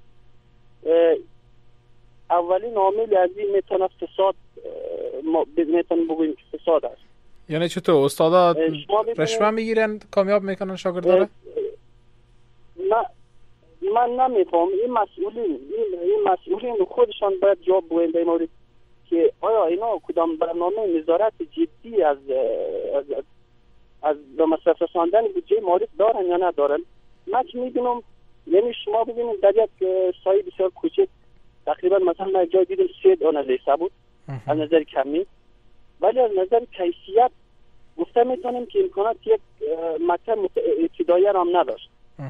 اولین عامل از این میتونه فساد، میتونه بگوییم که فساد است. یعنی چطور استادا رشوه میگیرن کامیاب میکنن شاگردا را؟ نه من نمیفهم. این مسئولین این, این مسئولین خودشان باید جواب بدن در مورد که آیا اینا کدام برنامه نظارت جدی از از از به مصرف رساندن بودجه مالیات دارن یا ندارن. من که میدونم، یعنی شما ببینید در یک سایه بسیار کوچک تقریبا مثلا من جای دیدم سه دانه لیسه بود از نظر کمی، ولی از نظر کیفیت گفته میتونیم که امکانات یک مکتب ابتدایی را هم نداشت.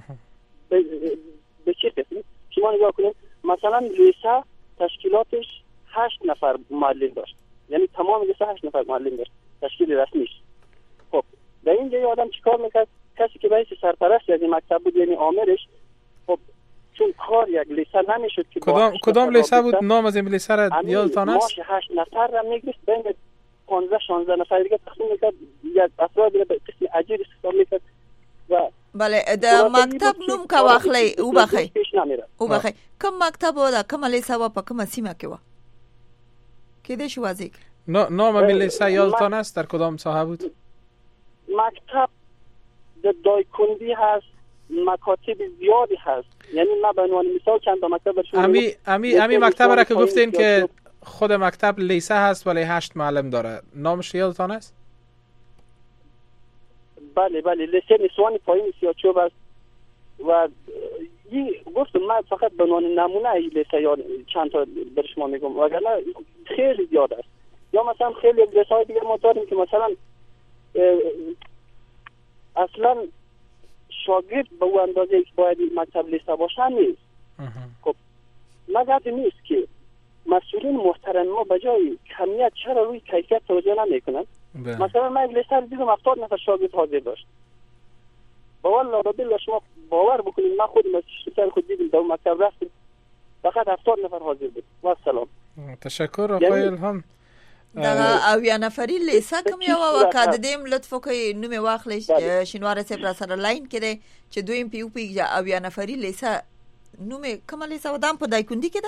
به چه قسمی؟ شما نگاه کنید مثلا لیسه تشکیلاتش هشت نفر معلم داشت، یعنی تمام لیسه هشت نفر معلم داشت تشکیل رسمیش. خب در اینجا یه آدم چیکار میکرد؟ کسی که باید سرپرست از این مکتب بود یعنی آمرش، خب چون کار یک لیسه نمیشد که کدام کدام لیسه بود؟ نام از این لیسه را یادتان است؟ ماش هشت نفر را میگرفت بین پانزده شانزده نفر دیگه تقسیم میکرد، یک افراد به قسم عجیب استفاده میکرد. و بله د مکتب نوم کا واخلې او بخې او بخې کوم مکتب و دا کوم لیسه و په کومه سیمه کې و کې دې شو واځي نام همین لیسه یادتان است در کدام ساحه بود؟ مکتب د دایکندی هست، مکاتب زیادی هست، یعنی ما به عنوان مثال چند تا مکتب برشون امی امی امی مکتب را که گفتین که خود مکتب لیسه هست ولی هشت معلم داره، نامش یادتان است؟ بله بله لیسه نسوان پایین سیاچوب است و این گفتم من فقط به عنوان نمونه این لیسه یا چند تا بر شما میگم، وگرنه خیلی زیاد است. یا مثلا خیلی لیسه های دیگه ما داریم که مثلا اصلا شاگرد به اون اندازه که باید مکتب لیسه باشه نیست. خب مگر نیست که مسئولین محترم ما به جای کمیت چرا روی کیفیت توجه نمیکنن؟ مثلا من لیسه دیدم هفتاد نفر شاگرد حاضر داشت. والله بالله شما باور بکنید من خودم از سر خود دیدم در اون مکتب رفتم فقط هفتاد نفر حاضر بود. و سلام. تشکر آقای الهام. دا اویا نفری لیسه کوم یو وکړه د دې لطفو کوي نومې واخلې شینوار صاحب را سره لاین کړي چې دویم پیو پیګه اویا نفری لیسه نومې کوم لیسه ودان په دایکندی کې ده؟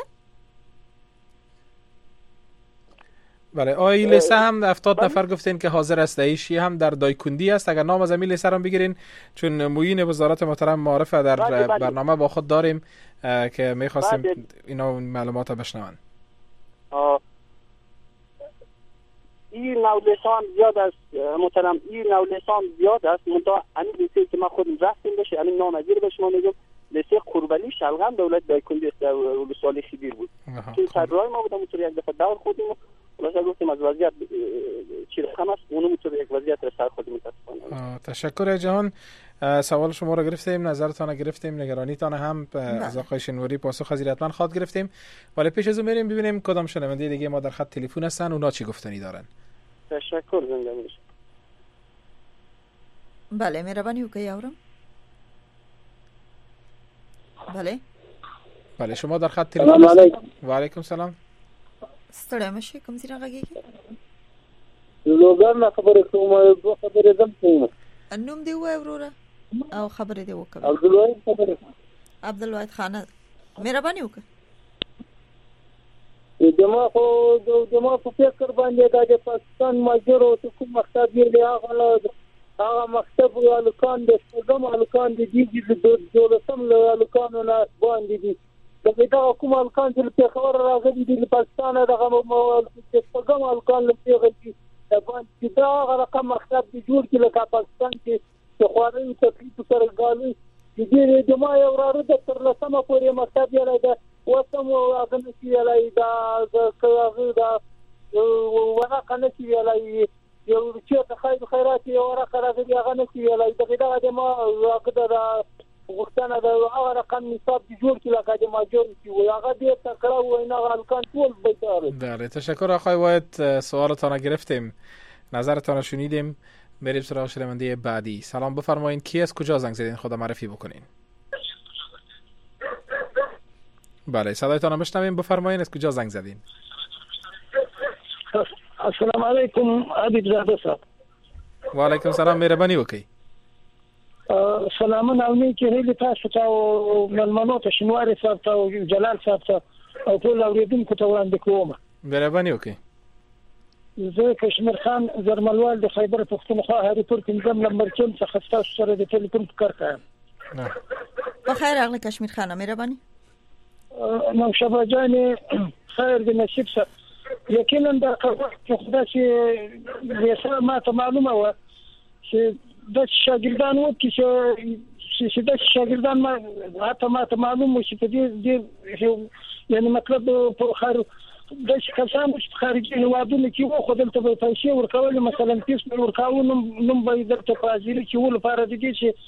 بله آقای لیسه هم هفتاد نفر گفتین که حاضر است. ایشی هم در دایکندی است. اگر نام از همین لیسه رو بگیرین چون معین وزارت محترم معارف در بله بله. برنامه با خود داریم که می‌خواستیم بله. اینا معلومات رو بشنون. این نوع لیسان زیاد است محترم، این نوع لیسان زیاد است. منتها همین لیسه که ما خودم رفتیم بشه همین نامگیر به شما میگم لیسه قربانی شلغم دولت دایکندی است در ولسوالی خیبیر بود. این سررای ما بودم اونطور یک دفعه دور خودیم واسه گفتیم از وضعیت چی رقم است اونو اونطور یک وضعیت را سر خودیم متاسفانه. تشکر جهان. سوال شما را گرفتیم، نظرتان را گرفتیم، نگرانیتان هم از آقای شینواری پاسخ از حتما خواد گرفتیم. ولی پیش از اون بریم ببینیم کدام شنونده دیگه ما در خط تلفن هستن، اونا چی گفتنی دارن. تشکر زنده باشید. بله مهربانی وکړئ اورم. بله بله شما در خط تلفن هستید. و علیکم سلام. ستړی مشه کوم ځای راغږیږي؟ لوګر خبره کومه خبره زم کومه نوم دی وای وروره او خبره دی وکړه. عبدالواحد خبره عبدالواحد خان مهرباني وکړه. دما خو دما په فکر باندې د پاکستان ماجرو ته کوم مقصد یې هغه هغه مکتب یا لکان د څنګه الکان دي د دولتم له لکانو نه باندې دي دا کوم الکان چې په خبر راغلي دي پاکستان دغه مو چې څنګه الکان له پیغلي باندې دا هغه رقم مکتب دی جوړ کړي لکه پاکستان کې چې خواري تکلیف سره غالي دې د ما یو راځي د تر لسمه پورې مکتب یې راځي وسم هغه نشي لای دا کاغذ دا ورقه نشي لای یو چې ته خیر خیرات یو ورقه راځي هغه نشي لای دغه د ما هغه د وختانه د هغه رقم نصاب جوړ کړي لکه د ماجور چې هغه دې تکړه وینا الکان ټول بیتاره. بله تشکر آقای واحد، سوالتان را گرفتیم، نظرتان را شنیدیم. بریم سراغ شنونده بعدی. سلام بفرمایید، کی از کجا زنگ زدین؟ خدا معرفی بکنین. بله صدایتان را بشنویم، بفرمایید از کجا زنگ زدین؟ السلام علیکم حبیب زاده صاحب. و علیکم السلام، مهرباني وکړئ. سلامونه او نیکی هیلې تاسو ته او ملمنو ته شینواري صاحب ته او جلال صاحب ته او ټول اوریدونکو ته وړاندې کوم. مهرباني وکړئ. زه کشمیر خان زرملوال د خیبر پښتونخوا هریپور پنځم نمبر کې څخه تاسو سره د ټلیفون کار کوم. په خیر راغلی کشمیر خان، مهرباني. نو شبا جان خیر د نصیب سره یقینا دا خدای چې ریسه ما ته معلومه و چې د شاګردان و چې چې د شاګردان ما حتی ما ته معلوم و چې په دې یعنی مطلب په خار د کسان چې خارجي هوادونو کې و خو دلته به پیسې ورکول، مثلا پیس ورکول نوم به درته پازیری چې ول لپاره د دې چې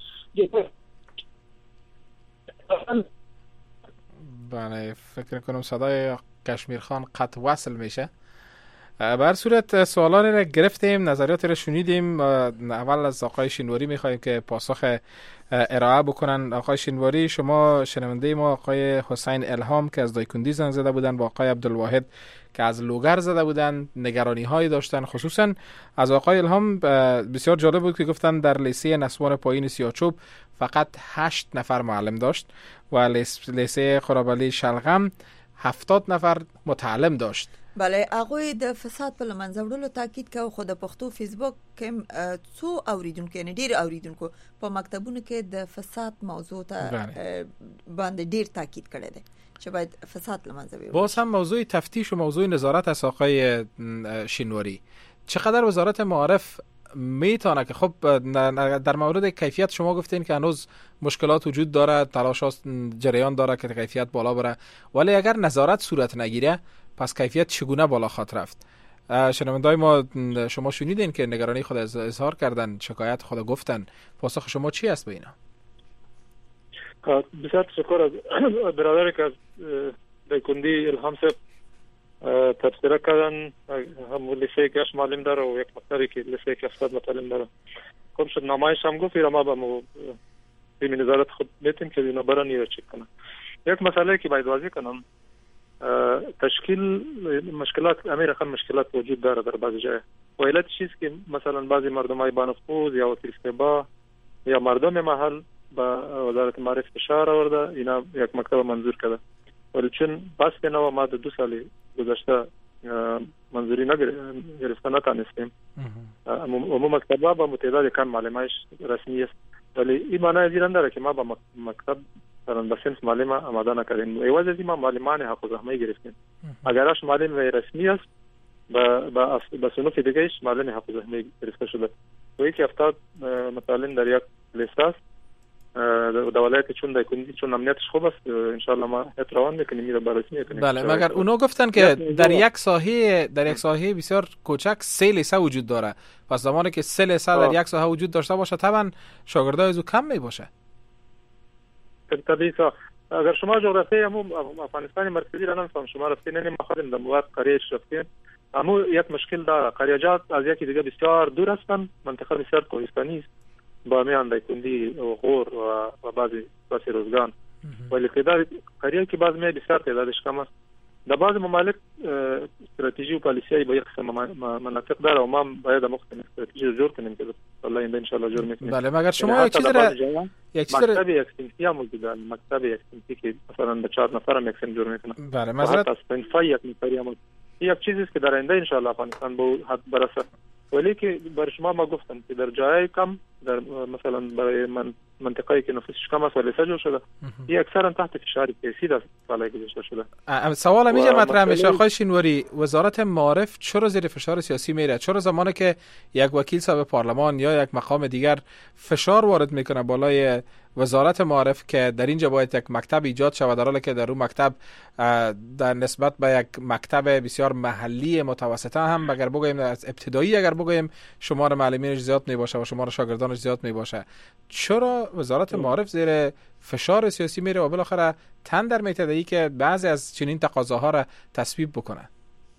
بله فکر کنم صدای کشمیر خان قطع وصل میشه. به هر صورت سوالاتی را گرفتیم، نظریاتی را شنیدیم. اول از آقای شینواری میخوایم که پاسخ ارائه بکنن. آقای شینواری، شما شنونده ما آقای حسین الهام که از دایکندی زنگ زده بودن با آقای عبدالواحد که از لوگر زده بودن نگرانی هایی داشتن. خصوصا از آقای الهام بسیار جالب بود که گفتن در لیسه نسوان پایین سیاچوب فقط هشت نفر معلم داشت و لیسه خرابعلی شلغم هفتاد نفر متعلم داشت. بله، هغه د فساد په لمنځه وړلو تاکید کوي، خو د پښتو فیسبوک کې څو اوریدونکو یعنی ډیر اوریدونکو په مکتبونو کې د فساد موضوع ته باندې ډیر تاکید کړی دی چې باید فساد لمنځه وړي. باز هم موضوع تفتیش و موضوع نظارت از آقای شینواری، چقدر وزارت معارف میتونه که خب در مورد کیفیت شما گفتین که هنوز مشکلات وجود داره، تلاش جریان داره که کیفیت بالا بره، ولی اگر نظارت صورت نگیره پس کیفیت چگونه بالا خواهد رفت؟ شنوندای ما شما شنیدین که نگرانی خود اظهار کردن، شکایت خود گفتن، پاسخ شما چی است به اینا؟ بسیار تشکر از برادری که از دایکندی الهام صاحب تبصره کردن. هم لیسه که اش معلم داره و یک مکتبی که لیسه که هفتاد متعلم داره. خب شد نمایش هم گفت ما با مو تیم نظارت خود میتیم که اینا برن یا چک کنن. یک مسئله که باید واضح کنم، تشکیل مشکلات امیر رقم مشکلات وجود داره در بعضی جای. و علت چیز که مثلا بعضی مردمای بانفوذ یا وکیل استبا یا مردم محل با وزارت معارف فشار آورده اینا یک مکتب منظور کرده، ولی چون بس که نو ما دو سال گذشته منظوری نگرفته نتانستیم. عموم مکتبا با متعدد کم معلمایش رسمی است، ولی این معنی زیران داره که ما با مکتب مثلا به صنف معلم آماده نکردیم. ایواز از این ما معلمان حق و زحمه گرفتیم. اگرش معلم رسمی است با با با صنف دیگهش معلم حق و زحمه گرفته شده. و یکی هفتاد متعلم در یک لیست د ولایت چون دایکندی چون امنیتش خوب است ان شاء الله ما روان میکنیم میره بررسی میکنیم. بله، مگر اونا گفتن که در یک ساحه در یک ساحه بسیار کوچک سه لیسه وجود داره، پس زمانی که سه لیسه در یک ساحه وجود داشته باشه طبعا شاگردای از او کم میباشه. طبیعی است. اگر شما جغرافی هم افغانستان مرکزی را نمیفهم، شما رفتین نه ما خودم در مواد قریه رفتین، اما یک مشکل داره، قریجات از یکی دیگه بسیار دور هستند، منطقه بسیار کوهستانی است با میان دایکندی و غور و و بعضی بعضی روزگان، ولی تعداد قریه که بعض می بسیار تعدادش کم است. در بعض ممالک استراتژی و پالیسی با یک قسم مناطق داره و ما باید مختلف استراتژی رو جور کنیم که الله این ان شاء الله جور میکنیم. بله، مگر شما یک چیز را یک چیز مکتب یک سنفی موجود داره، مکتب یک سنفی که مثلا به چهار نفر هم یک سن جور میکنه. بله، مثلا صنفی یک نفری هم یک چیزی است که در آینده ان شاء الله افغانستان به حد برسه، ولی که برای شما ما گفتم که در جای کم در مثلا برای من منطقه‌ای که نفوسش کم است ولی سجل شده این اکثرا تحت فشار سیاسی است سالی گذاشته شده. سوال میشه مطرح میشه آقای شینواری، وزارت معارف چرا زیر فشار سیاسی میره؟ چرا زمانی که یک وکیل صاحب پارلمان یا یک مقام دیگر فشار وارد میکنه بالای وزارت معارف که در اینجا باید یک مکتب ایجاد شود، در حالی که در اون مکتب در نسبت به یک مکتب بسیار محلی متوسطه هم اگر بگوییم از ابتدایی اگر بگوییم شمار معلمینش زیاد میباشه و شمار شاگردانش زیاد میباشه، چرا وزارت معارف زیر فشار سیاسی میره و بالاخره تن در میتده که بعضی از چنین تقاضاها را تصویب بکنه؟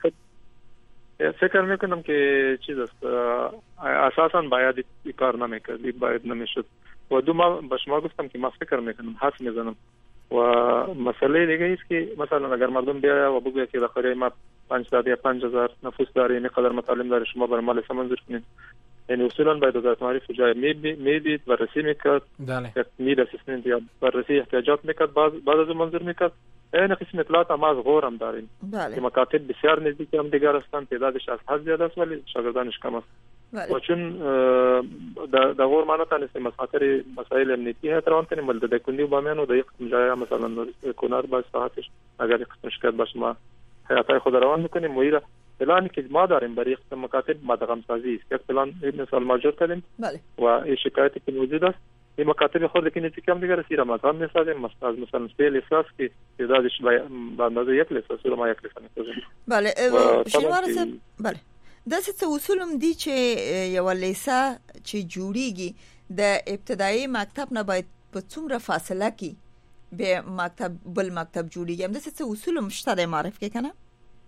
فکر میکنم که چیز است اساسا باید کار نمیکرد، باید نمیشد. و دو ما به شما گفتم که ما فکر میکنم حس میزنم و مسئله دیگه است که مثلا اگر مردم بیاید و بگوید که در قریه ما پانصد یا پنج هزار نفوس داره، این قدر مطالب داره، شما برای مال منظور کنید، یعنی اصولا باید وزارت معارف جای میدید بررسی میکرد، میدسیسنید یا بررسی احتیاجات میکرد، بعد از منظور میکرد. این قسم اطلاعات ما از غور هم داریم که مکاتب بسیار نزدیک هم دیگر هستند، تعدادش از حد زیاد است ولی شاگردانش کم است. و چون در غور ما نتانستیم از خاطر مسائل امنیتی احترام کنیم، ولی در کندی و بامیان و در یک قسم جای مثلا کنار باز ساعتش اگر یک قسم شکایت باشه ما حیاتای خود روان میکنیم و ایره پلانی که ما داریم برای یک قسم مکاتب مدغم سازی است. یک پلان این سال ماجور کردیم و این شکایتی که موجود است این مکاتب خود که نزدیک هم دیگر است را مدغم میسازیم، از مثلا سه لیسانس که تعدادش به اندازه یک لیسانس رو ما یک لیسانس میسازیم. بله شنوار صاحب، بله داسې څه اصول هم دي چې یو لیسه چې جوړیږي د ابتدایي مکتب نه باید په څومره فاصله کې به مکتب بل مکتب جوړیږي، هم داسې څه اصول هم شته د معرف کې کنه؟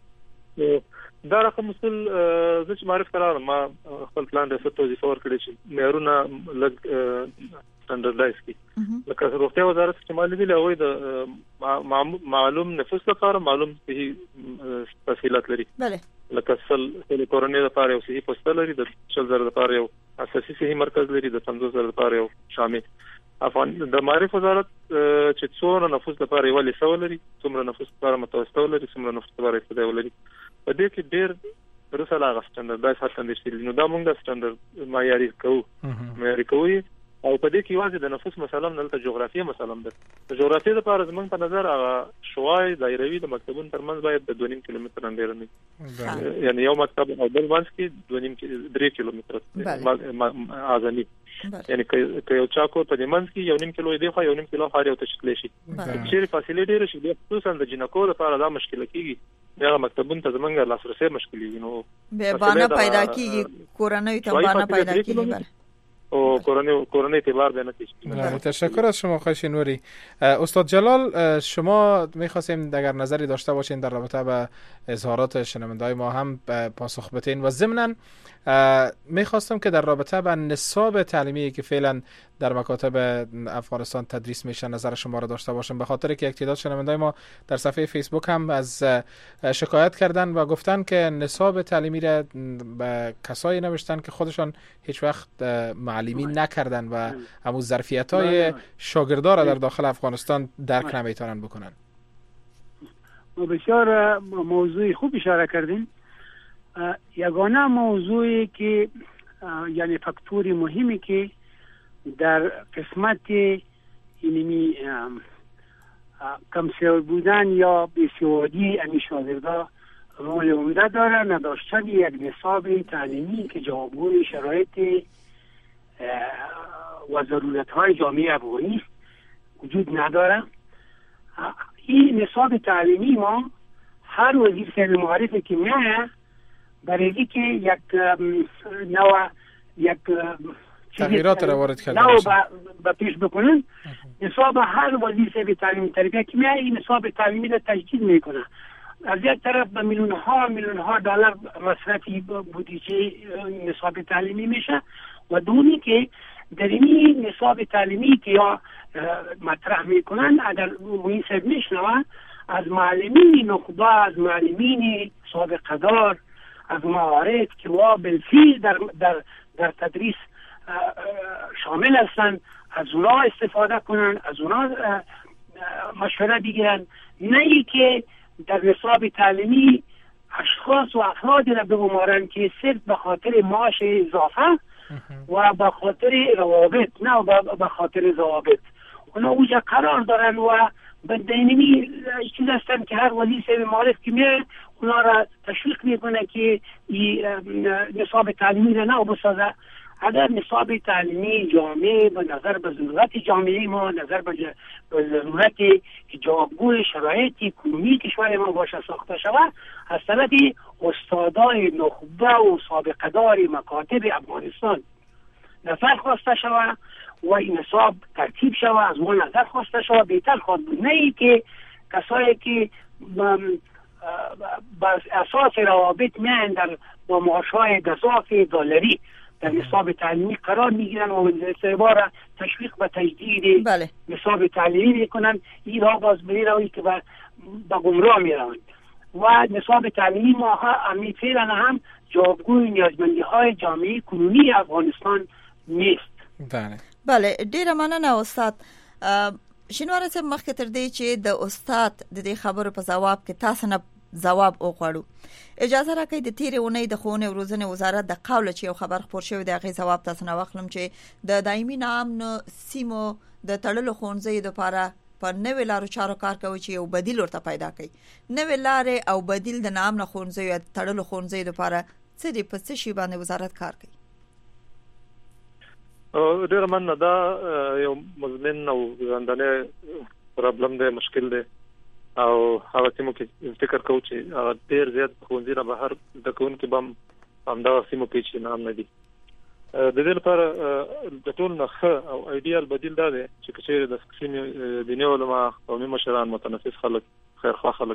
دا رقم اصول زه چې معرف کړم ما خپل پلان د ست وظیفه ورکړې چې معیارونه لږ سټانډرډایز کړي. لکه روغتیا وزارت چې مالي دی له وای د معلوم نفوس لپاره معلوم صحي تفصیلات لري. بله لکه سل سل کورنۍ لپاره یو صحي پوسټ لري، د شل زره لپاره یو اساسي صحي مرکز لري، د پنځوس زره لپاره یو شامل. افغان د معرف وزارت چې څومره نفوس لپاره یو لیسه لري، څومره نفوس لپاره متوسطه لري، څومره نفوس لپاره ابتدایي لري، په دې کې ډېر رساله غوښتنه د ځای څخه نشي. نو دا موږ د سټانډرډ معیاري کوو معیاري کوو او په دې کې واځي د نفوس مثلا دلته جغرافیه مثلا ده. د جغرافیه لپاره زمونږ په نظر هغه شوای دایروي د مکتبونو ترمنځ باید د دوه نیم کیلومتر اندر نه یعنی یو مکتب او بل منځ کې دوه نیم درې کیلومتر اعظمي، یعنی که یو چاکو په دې منځ کې یو نیم کیلو دی خو یو نیم کیلو خاري او تشکیل شي چې فاصله ډیره شي، خصوصا د جنکو لپاره دا مشکل کیږي. دا مکتبونو ته زمونږ لاسرسي مشکل وي، نو به باندې پیدا کیږي کورنۍ ته باندې پیدا کیږي او کورنۍ کورنۍ اعتبار به نتیجه. تشکر از شما خواهش نوری. استاد جلال، شما می‌خواستیم اگر نظری داشته باشین در رابطه با اظهارات شنونده‌های ما هم پاسخ بدین و ضمناً می‌خواستم که در رابطه با نصاب تعلیمی که فعلا در مکاتب افغانستان تدریس میشه نظر شما را داشته باشم، به خاطر که یک تعداد شنونده‌های ما در صفحه فیسبوک هم از شکایت کردن و گفتن که نصاب تعلیمی را به کسایی نوشتن که خودشان هیچ وقت معلمی نکردن و همون ظرفیت‌های شاگردا را در داخل افغانستان درک نمیتونن بکنن. بسیار موضوع خوب اشاره کردین. یگانه موضوعی که یعنی فاکتوری مهمی که در قسمت اینمی کمسیار بودن یا بیسوادی امی شاگردا رول عمده داره نداشتن یک نصاب تعلیمی که جوابگوی شرایط و ضرورت‌های جامعه افغانی وجود نداره. این نصاب تعلیمی ما هر وظیفه معرفی که میه برای اینکه یک نوع یک تغییرات را وارد کرده نوع به پیش بکنن، نصاب هر وظیفه تعلیمی تربیت که میه این نصاب تعلیمی را تجدید میکنه. از یک طرف به میلیون ها میلیون ها دلار مصرفی بودجه نصاب تعلیمی میشه و دومی که در این نصاب تعلیمی که یا مطرح میکنن اگر مناسب میشنوه از معلمین نخبه، از معلمین سابقه دار، از معارف که وا بالفعل در در در تدریس شامل هستند از اونا استفاده کنن، از اونا مشوره بگیرن، نه ای که در نصاب تعلیمی اشخاص و افرادی را بگمارن که صرف به خاطر معاش اضافه و به خاطر روابط نه به خاطر ضوابط اونا اوجا قرار دارن و بدینمی چیز هستن که هر وظیفه معرف که میره اونا را تشویق میکنه که نصاب تعلیمی را نه بسازه. اگر نصاب تعلیمی جامعه و نظر به ضرورت جامعه ما، نظر به ضرورت جوابگوی شرایط کنونی کشور ما باشه ساخته شود، از طرف استادای نخبه و سابقه دار مکاتب افغانستان نظر خواسته شود و این نصاب ترتیب شود، از ما نظر خواسته شود، بهتر خواهد بود. نه ای که کسایی که بر اساس روابط میان در با معاشهای گزاف دلاری در نصاب تعلیمی قرار میگیرن و طلبا را تشویق به تجدید بله. نصاب تعلیمی میکنن. این را باز میروی که به گمراه میروند و نصاب تعلیمی ما هم فعلا هم جوابگوی نیازمندی های جامعه کنونی افغانستان نیست. بله بله ډیره مننه استاد. شینوار صاحب مخکې تر دې چې د استاد د دې خبرو په جواب کې تاسو نه جواب وغواړو، اجازه راکړئ د تیرې اونۍ د ښوونې او روزنې وزارت د قوله چې یو خبر خپور شوی دی هغې جواب تاسو نه واخلم چې د دایمي ناامنو سیمو د تړلو ښوونځیو دپاره په نوې لارو چارو کار کوي چې یو بدیل ورته پیدا کړي. نوې لارې او بدیل د ناامنو ښوونځیو یا تړلو ښوونځیو دپاره څه دي، په څه شي باندې وزارت کار کوي؟ ډېره مننه. دا یو مزمن او ژوندنی پرابلم دی، مشکل دی او هغه سیمو کې فکر کوو چې هغه ډېر زیات ښوونځي نه بهر زده کوونکي به هم همدغه سیمو کې چې ناامنه دي. د دې لپاره د ټولو نه ښه او ایډیال بدیل دا دی چې که چېرې د سیمې دیني علما، قومي مشران، متنفس خلک، خیرخواه خلک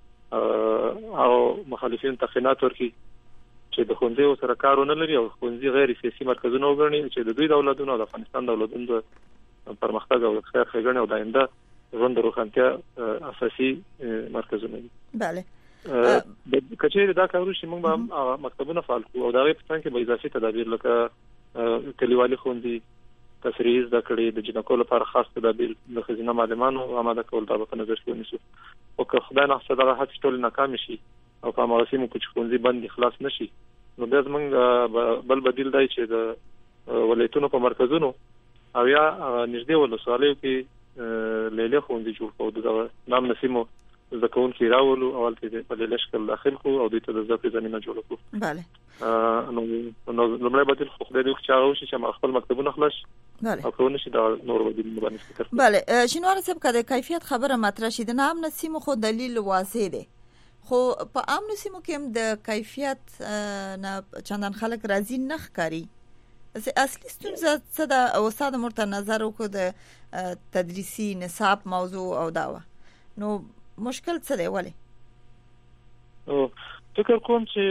او مخالفین ته خدمات ورکړي چې د ښوونځیو سره کار ونه لري او ښوونځي غیر سیاسي مرکزونه وګڼي چې د دوی د اولادونو او د افغانستان د اولادونو د پرمختګ او خیر ښېګڼې او د آینده ژوند د روښانتیا اساسي مرکزونه دي. بله. که چېرې دا کار وشي موږ به مکتبونه فعال کړو او د هغې په څنګ کې به اضافي تدابیر لکه کلیوالي ښوونځي، تفریحي زده کړې، د جنکو لپاره خاص تدابیر، د ښځینه معلمانو آماده کول دا به په نظر کې ونیسو. او که خدای ناخسته دغه هڅې ټولې ناکامې شي او په هماغه سیمو کې چې ښوونځي بند خلاص نه شي، نو بیا زموږ بل بدیل دی چې د ولایتونو په مرکزونو او یا نږدې ولسوالیو کې لیلیه ښوونځي جوړ کړو، دغه نامنه سیمو زده کوونکي راولو او هلته په لیلیه شکل داخل کړو او دوی ته د زده کړې زمینه جوړه کړو. بله. نو لومړی بدیل خو خدای دې وکړي چې هغه وشي چې هغه خپل مکتبونه خلاص شي. بله. او که ونه شي د نورو بدیلونو باندې فکر کوو. بله. شینوار صاحب که د کیفیت خبره مطرح شي، د ناامنه سیمو خو دلیل واضح دی، خو په امنو سیمو کې هم د کیفیت نه چندان خلک راضي نه ښکاري. اصلي ستونزه څه ده او استاد مرته نظر وکړو د تدریسي نصاب موضوع او داوه، نو مشکل څه دی؟ ولې؟ فکر کوم چې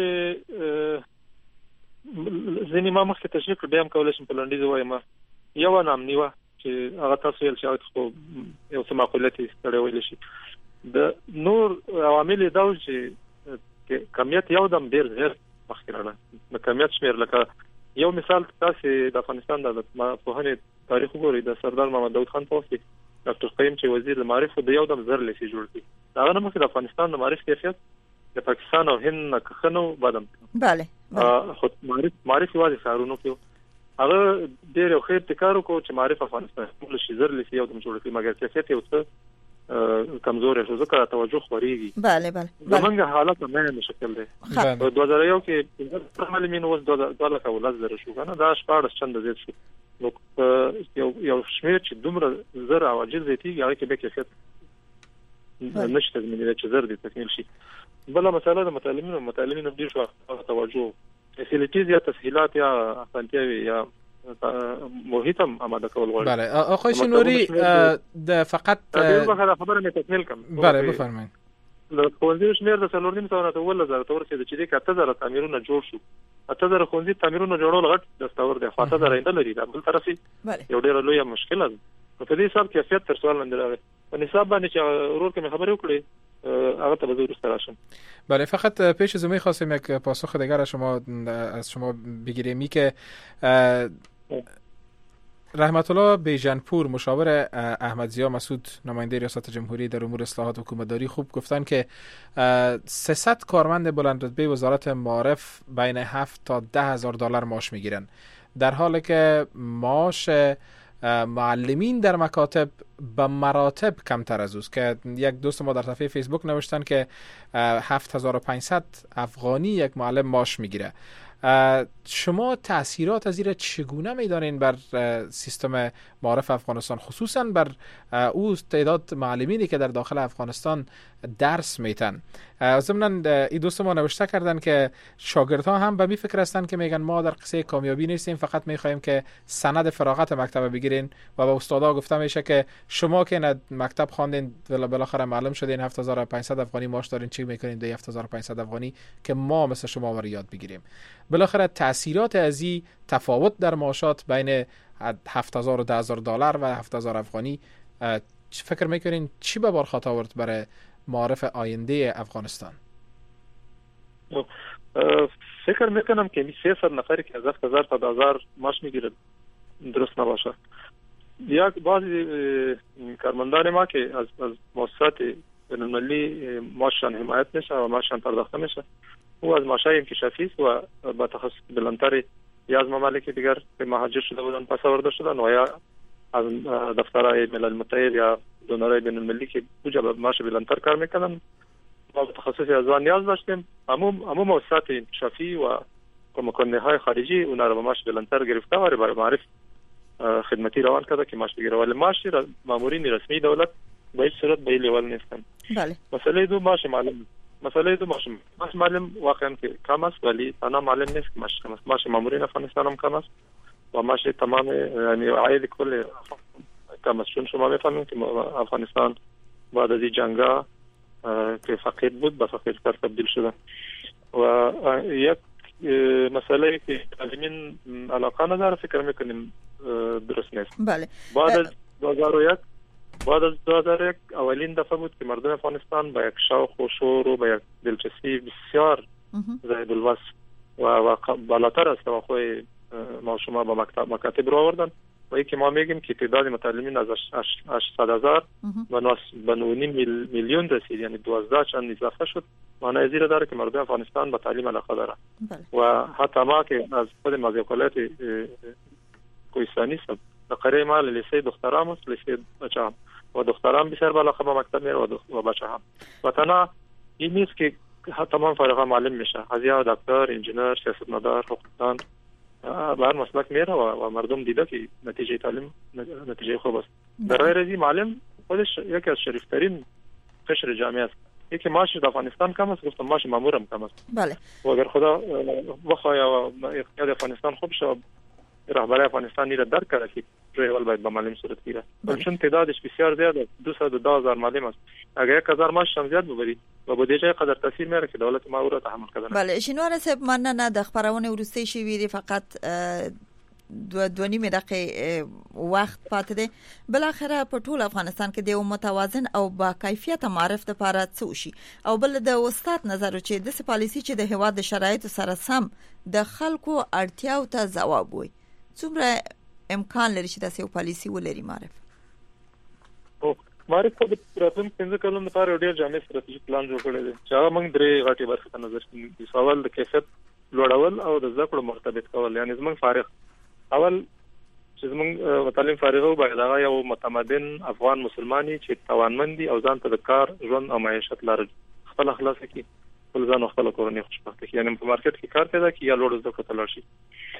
ځینې ما مخکې تشریح کړو، بیا هم کولی شم په لنډیز ووایم. یوه ناامني وه چې هغه تاسو ویل چې هغه خو یو څه معقولیت یې سړی ویلی شي. د نور عوامل یې دا و چې کمیت یو دم ډېر زیات مخکې راغله. د کمیت شمېر لکه یو مثال تاسې د افغانستان د پوهنې تاریخ وګورئ، د سردار محمد داود خان په وخت کې ډاکټر قیم چې وزیر المعارف و د یو دم زر لیسې جوړ کړي. د هغه نه مخکې د افغانستان د معارف کیفیت د پاکستان او هند نه ښه نه و، بد هم. بله. خو معارف معارف یوازې ښارونو کې و. هغه ډېر یو ښه ابتکار وکړو چې معارف افغانستان ټول شي زر لیسې یو دم جوړ کړي، مګر کیفیت یو څه کمزورې شو ځکه توجه خورېږي. بله بله. زمونږ حالت همدغه شکل دی. په دوه زره یو کې پنځه معلمین اوس دوه لکه ولس زره شو که نه، دا شپاړس چنده زیات شو. نو یو یو شمېر چې دومره زر عواجل زیاتېږي هغې کې بیا کیفیت نه شي تضمینېدی چې زر دې تکمیل شي. بله مسله د متعلمینو متعلمینو ډېر شو توجه، فیسیلیټیز یا تسهیلات یا اسانتیاوې یا محیط هم آماده کول غواړي. بله. آقای شینواری د فقط دا خبره مې تکمیل کړم. بله بفرمایئ. د ښوونځیو شمېر د څلور نیم سوه نه تر اوولس زره ته ورسېده چې دې کې اته زره تعمیرونه جوړ شو. اته زره ښوونځي تعمیرونه جوړول غټ دستاور دی، خو اته زره یې نه لري. دا بل طرف یو ډېره لویه مشکله ده. نو په دې حساب کیفیت تر سوال لاندې راغی. په نصاب باندې چې ورور که مې خبرې وکړې هغه ته به زه وروسته راشم. بله. فقط پیش از می خواستم یک پاسخ دیگر از شما از شما بگیریم که رحمت الله بیژنپور مشاور احمد ضیا مسعود نماینده ریاست جمهوری در امور اصلاحات حکومتداری خوب گفتن که سیصد کارمند بلند رتبه وزارت معارف بین هفت تا ده هزار دلار معاش میگیرن، در حالی که معاش معلمین در مکاتب به مراتب کمتر از اوست. که یک دوست ما در صفحه فیسبوک نوشتن که هفت هزار و پانصد افغانی یک معلم معاش میگیره. شما تأثیرات از این چگونه میدانین بر سیستم معارف افغانستان، خصوصا بر او تعداد معلمینی که در داخل افغانستان درس میتن؟ ضمن این دوست ما نوشته کردن که شاگردها هم به می فکر هستند که میگن ما در قصه کامیابی نیستیم، فقط میخوایم که سند فراغت مکتب بگیرین و به استادا گفته میشه که شما که مکتب خواندین بالاخره معلم شدین هفت هزار و پانصد افغانی معاش دارین، چی میکنین ده هفت هزار و پانصد افغانی که ما مثل شما ور یاد بگیریم. بالاخره تاثیرات از این تفاوت در معاشات بین هفت هزار و ده هزار دلار و هفت هزار افغانی فکر میکنین چی به بار خواهد آورد برای معارف آینده افغانستان؟ فکر میکنم که سیصد نفری که از هفت هزار تا ده هزار معاش میگیرد درست نباشه. یک بعضی کارمندان ما که از از مؤسسات بین‌المللی معاششان حمایت میشه و معاششان پرداخته میشه، او از معاشهای انکشافی است و با تخصص بلندتری یا از ممالک دیگر که مهاجر شده بودن پس آورده شدن و یا از دفترهای ملل متحد یا دونرهای بین‌المللی که اونجا به معاش بلندتر کار میکنن. ما به تخصصی از آن نیاز داشتیم. عموم عموم مؤسسات انکشافی و کمک‌کننده‌های خارجی اونها را به معاش بلندتر گرفته و برای معرف خدمتی روان کرده که معاش بگیره، ولی معاش مامورین رسمی دولت به هیچ صورت به این لیول نیستن. بله. مسئله دو معاش معلم مسئله دو معاش معاش معلم واقعا که کم است، ولی تنها معلم نیست که معاش کم است. معاش مامورین افغانستان هم کم است و معاش تمام یعنی عاید کل کم است. چون شما میفهمید که افغانستان بعد از این جنگا که فقیر بود به فقیرتر تبدیل شده و یک مسئله که تعلیمین علاقه نداره فکر میکنیم درست نیست. بله. بعد از دو هزار و یک بعد از دو هزار و یک اولین دفعه بود که مردم افغانستان با یک شوق و شور و با یک دلچسپی بسیار زائد الوصف و, و بالاتر از توقع ما شما با مکتب مکاتب رو آوردن و اینکه ما میگیم که تعداد متعلمین از هشتصد هزار به نه میلیون رسید، یعنی دوازده چند اضافه شد. معنی ازیره داره که مردم افغانستان به تعلیم علاقه داره. بله. و حتی ما که از خود مزیقلات کوهستانی هستم، در قریه ما لیسه دخترام است، لیسه بچه هم و دخترام بسیار بالاخره به مکتب میره و بچه هم و تنها این نیست که تمام فارغ معلم میشه، از یا دکتر، انجینر، سیاستمدار، حقوقدان به هر مسلک میره و مردم دیده که نتیجه تعلیم نتیجه خوب است. در غیر از این معلم خودش یکی از شریفترین قشر جامعه است. یکی معاش در افغانستان کم است، گفتم معاش مامور هم کم است. بله. و اگر خدا بخواد و اقتصاد افغانستان خوب شه، رهبر افغانستان را درک کنه که روی باید با معلم صورت گیره. ولی چون تعدادش بسیار زیاده، دویست و ده هزار معلم است. اگر یک هزار معاش هم زیاد ببری و بودجه قدر تاثیر میاره که دولت ما او را تحمل کنه. بله، شینوار صاحب مننه. د خبرونه ورسته شي ویری فقط دو دو نیمه دقیقه وخت پاتې دی. بالاخره په ټول افغانستان کې د یو متوازن او با کیفیت معرف لپاره څه وشي او بل د استاد نظر چې د پالیسي چې د هواد د شرایطو سره سم د خلکو اړتیاو ته ځواب وي، څومره امکان لري چې داسې یو پالیسي ولري معرف؟ او معرف په راتلونکي پنځه کلونو لپاره ډېر جامع ستراتیژیک پلان جوړ کړی دی چې هغه موږ درې غټې برخې ته نظر کوي. سوال د کیفیت لوړول او د زده کړو مرتبط کول، یعنی زموږ فارغ اول چې زموږ تعلیم فارغو باید هغه یو متمدن افغان مسلمانی چې توانمندي او ځان ته د کار ژوند او معیشت لار خپل خلاص کړي، خپل ځان او خپل کورنۍ خوشبخته کړي، یعنی په مارکیټ کې کار پیدا کړي یا لوړ زده کړو ته لاړ شي.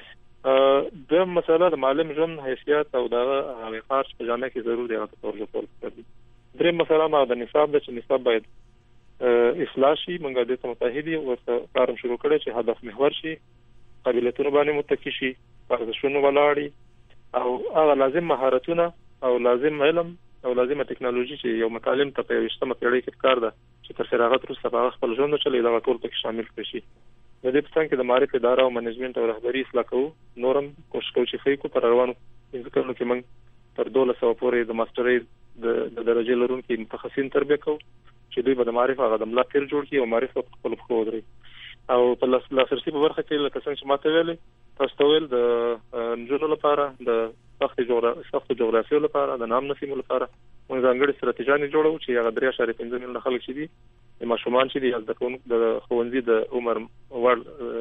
د مسله د معلم ژوند حیثیت او د وقار په جامع کې ضرور دی هغه توجه کول پکار. درې مسله ما د نصاب د چې نصاب باید اصلاح شي، موږ د متحدي او کارم شروع کړی چې هدف محور شي، قابلیتونه باندې متکی شي، ارزښتونه ولاړی او هغه لازم مهارتونه او لازم علم او لازمه ټکنالوژي چې یو متعلم ته په یوشتمه پیړۍ کې کار ده چې تر فراغت وروسته هغه خپل ژوند چلي دا ټول پکې شامل کړي. د دې په څنګه کې د معرفت اداره او منیجمنت او رهبری اصلاح کوو، نورم کوشش کوو چې خې کو پر روانو ځکه چې موږ تر دولس سوه پورې د ماسترۍ د درجه لرونکو متخصصین تربیه کوو چې دوی به د معرفت هغه د ملا پیر جوړ کړي او معرفت خپل خو ودري او په لاسرسي په برخه کې لکه څنګه چې ماته ویلې تاسو ویل د نجونو لپاره د سخت جغرافي سخت جغرافي لپاره د نام نسیمو لپاره موږ ځانګړي ستراتیژي جوړو چې هغه درې اعشاریه پنځه میلیونه خلک شي دي د ماشومان چې د د خوندې د عمر وړ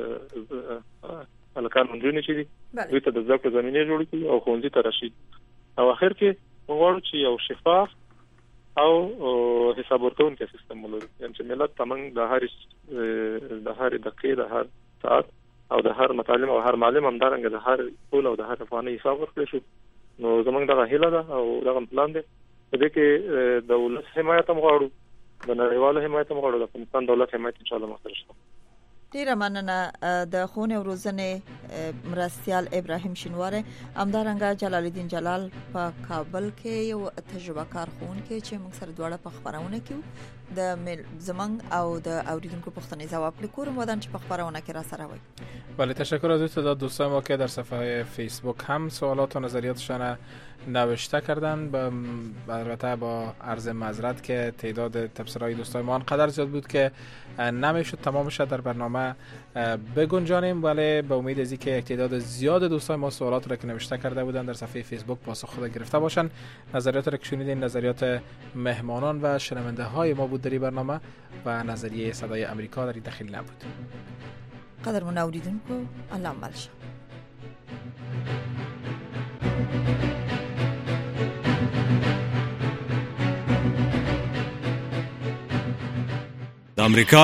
الکان منځونی چې دي دوی ته د ځکه زمينه جوړ کړي او خوندې ته راشي او اخر کې موږ چې یو شفاف او حساب ورکونکي سیستم ولرو، یعنی چې ملت تمنګ د هر د هر دقیقه د هر ساعت او د هر متعلم او هر معلم هم دارنګ د هر ټول او د هر افغاني حساب ورکړي شو. نو زمونږ دغه هیله ده او دغه پلان دی د دې کې د ولس حمایت هم غواړو د نړیوالو حمایت هم غواړو، د افغانستان دولت حمایت ان شاء الله مخته شته. ډیره مننه. د ښوونې او روزنې مرستیال ابراهیم شینواری، همدارنګه جلال الدین جلال په کابل کې یو تجربه کار ښوونکی چې موږ سره دواړه په خبرونه کې د زمنګ او د اوریدونکو پوښتنې ځواب لیکو مودن چې په خبرونه کې را سره وي. بله، تشکر از تعداد دوستان ما که در صفحه فیسبوک هم سوالات و نظریاتشان نوشته کردن. با البته با عرض معذرت که تعداد تبصره‌های دوستان ما انقدر زیاد بود که نمیشد تمامش در برنامه بگنجانیم، ولی به امید از اینکه یک تعداد زیاد دوستان ما سوالات را که نوشته کرده بودن در صفحه فیسبوک پاسخ خود گرفته باشن. نظریات را که شنیدین نظریات مهمانان و شنونده های ما بود در این برنامه و نظریه صدای امریکا در این داخل نبود. قدرمن اوریدونکو، الله مل شه. امریکا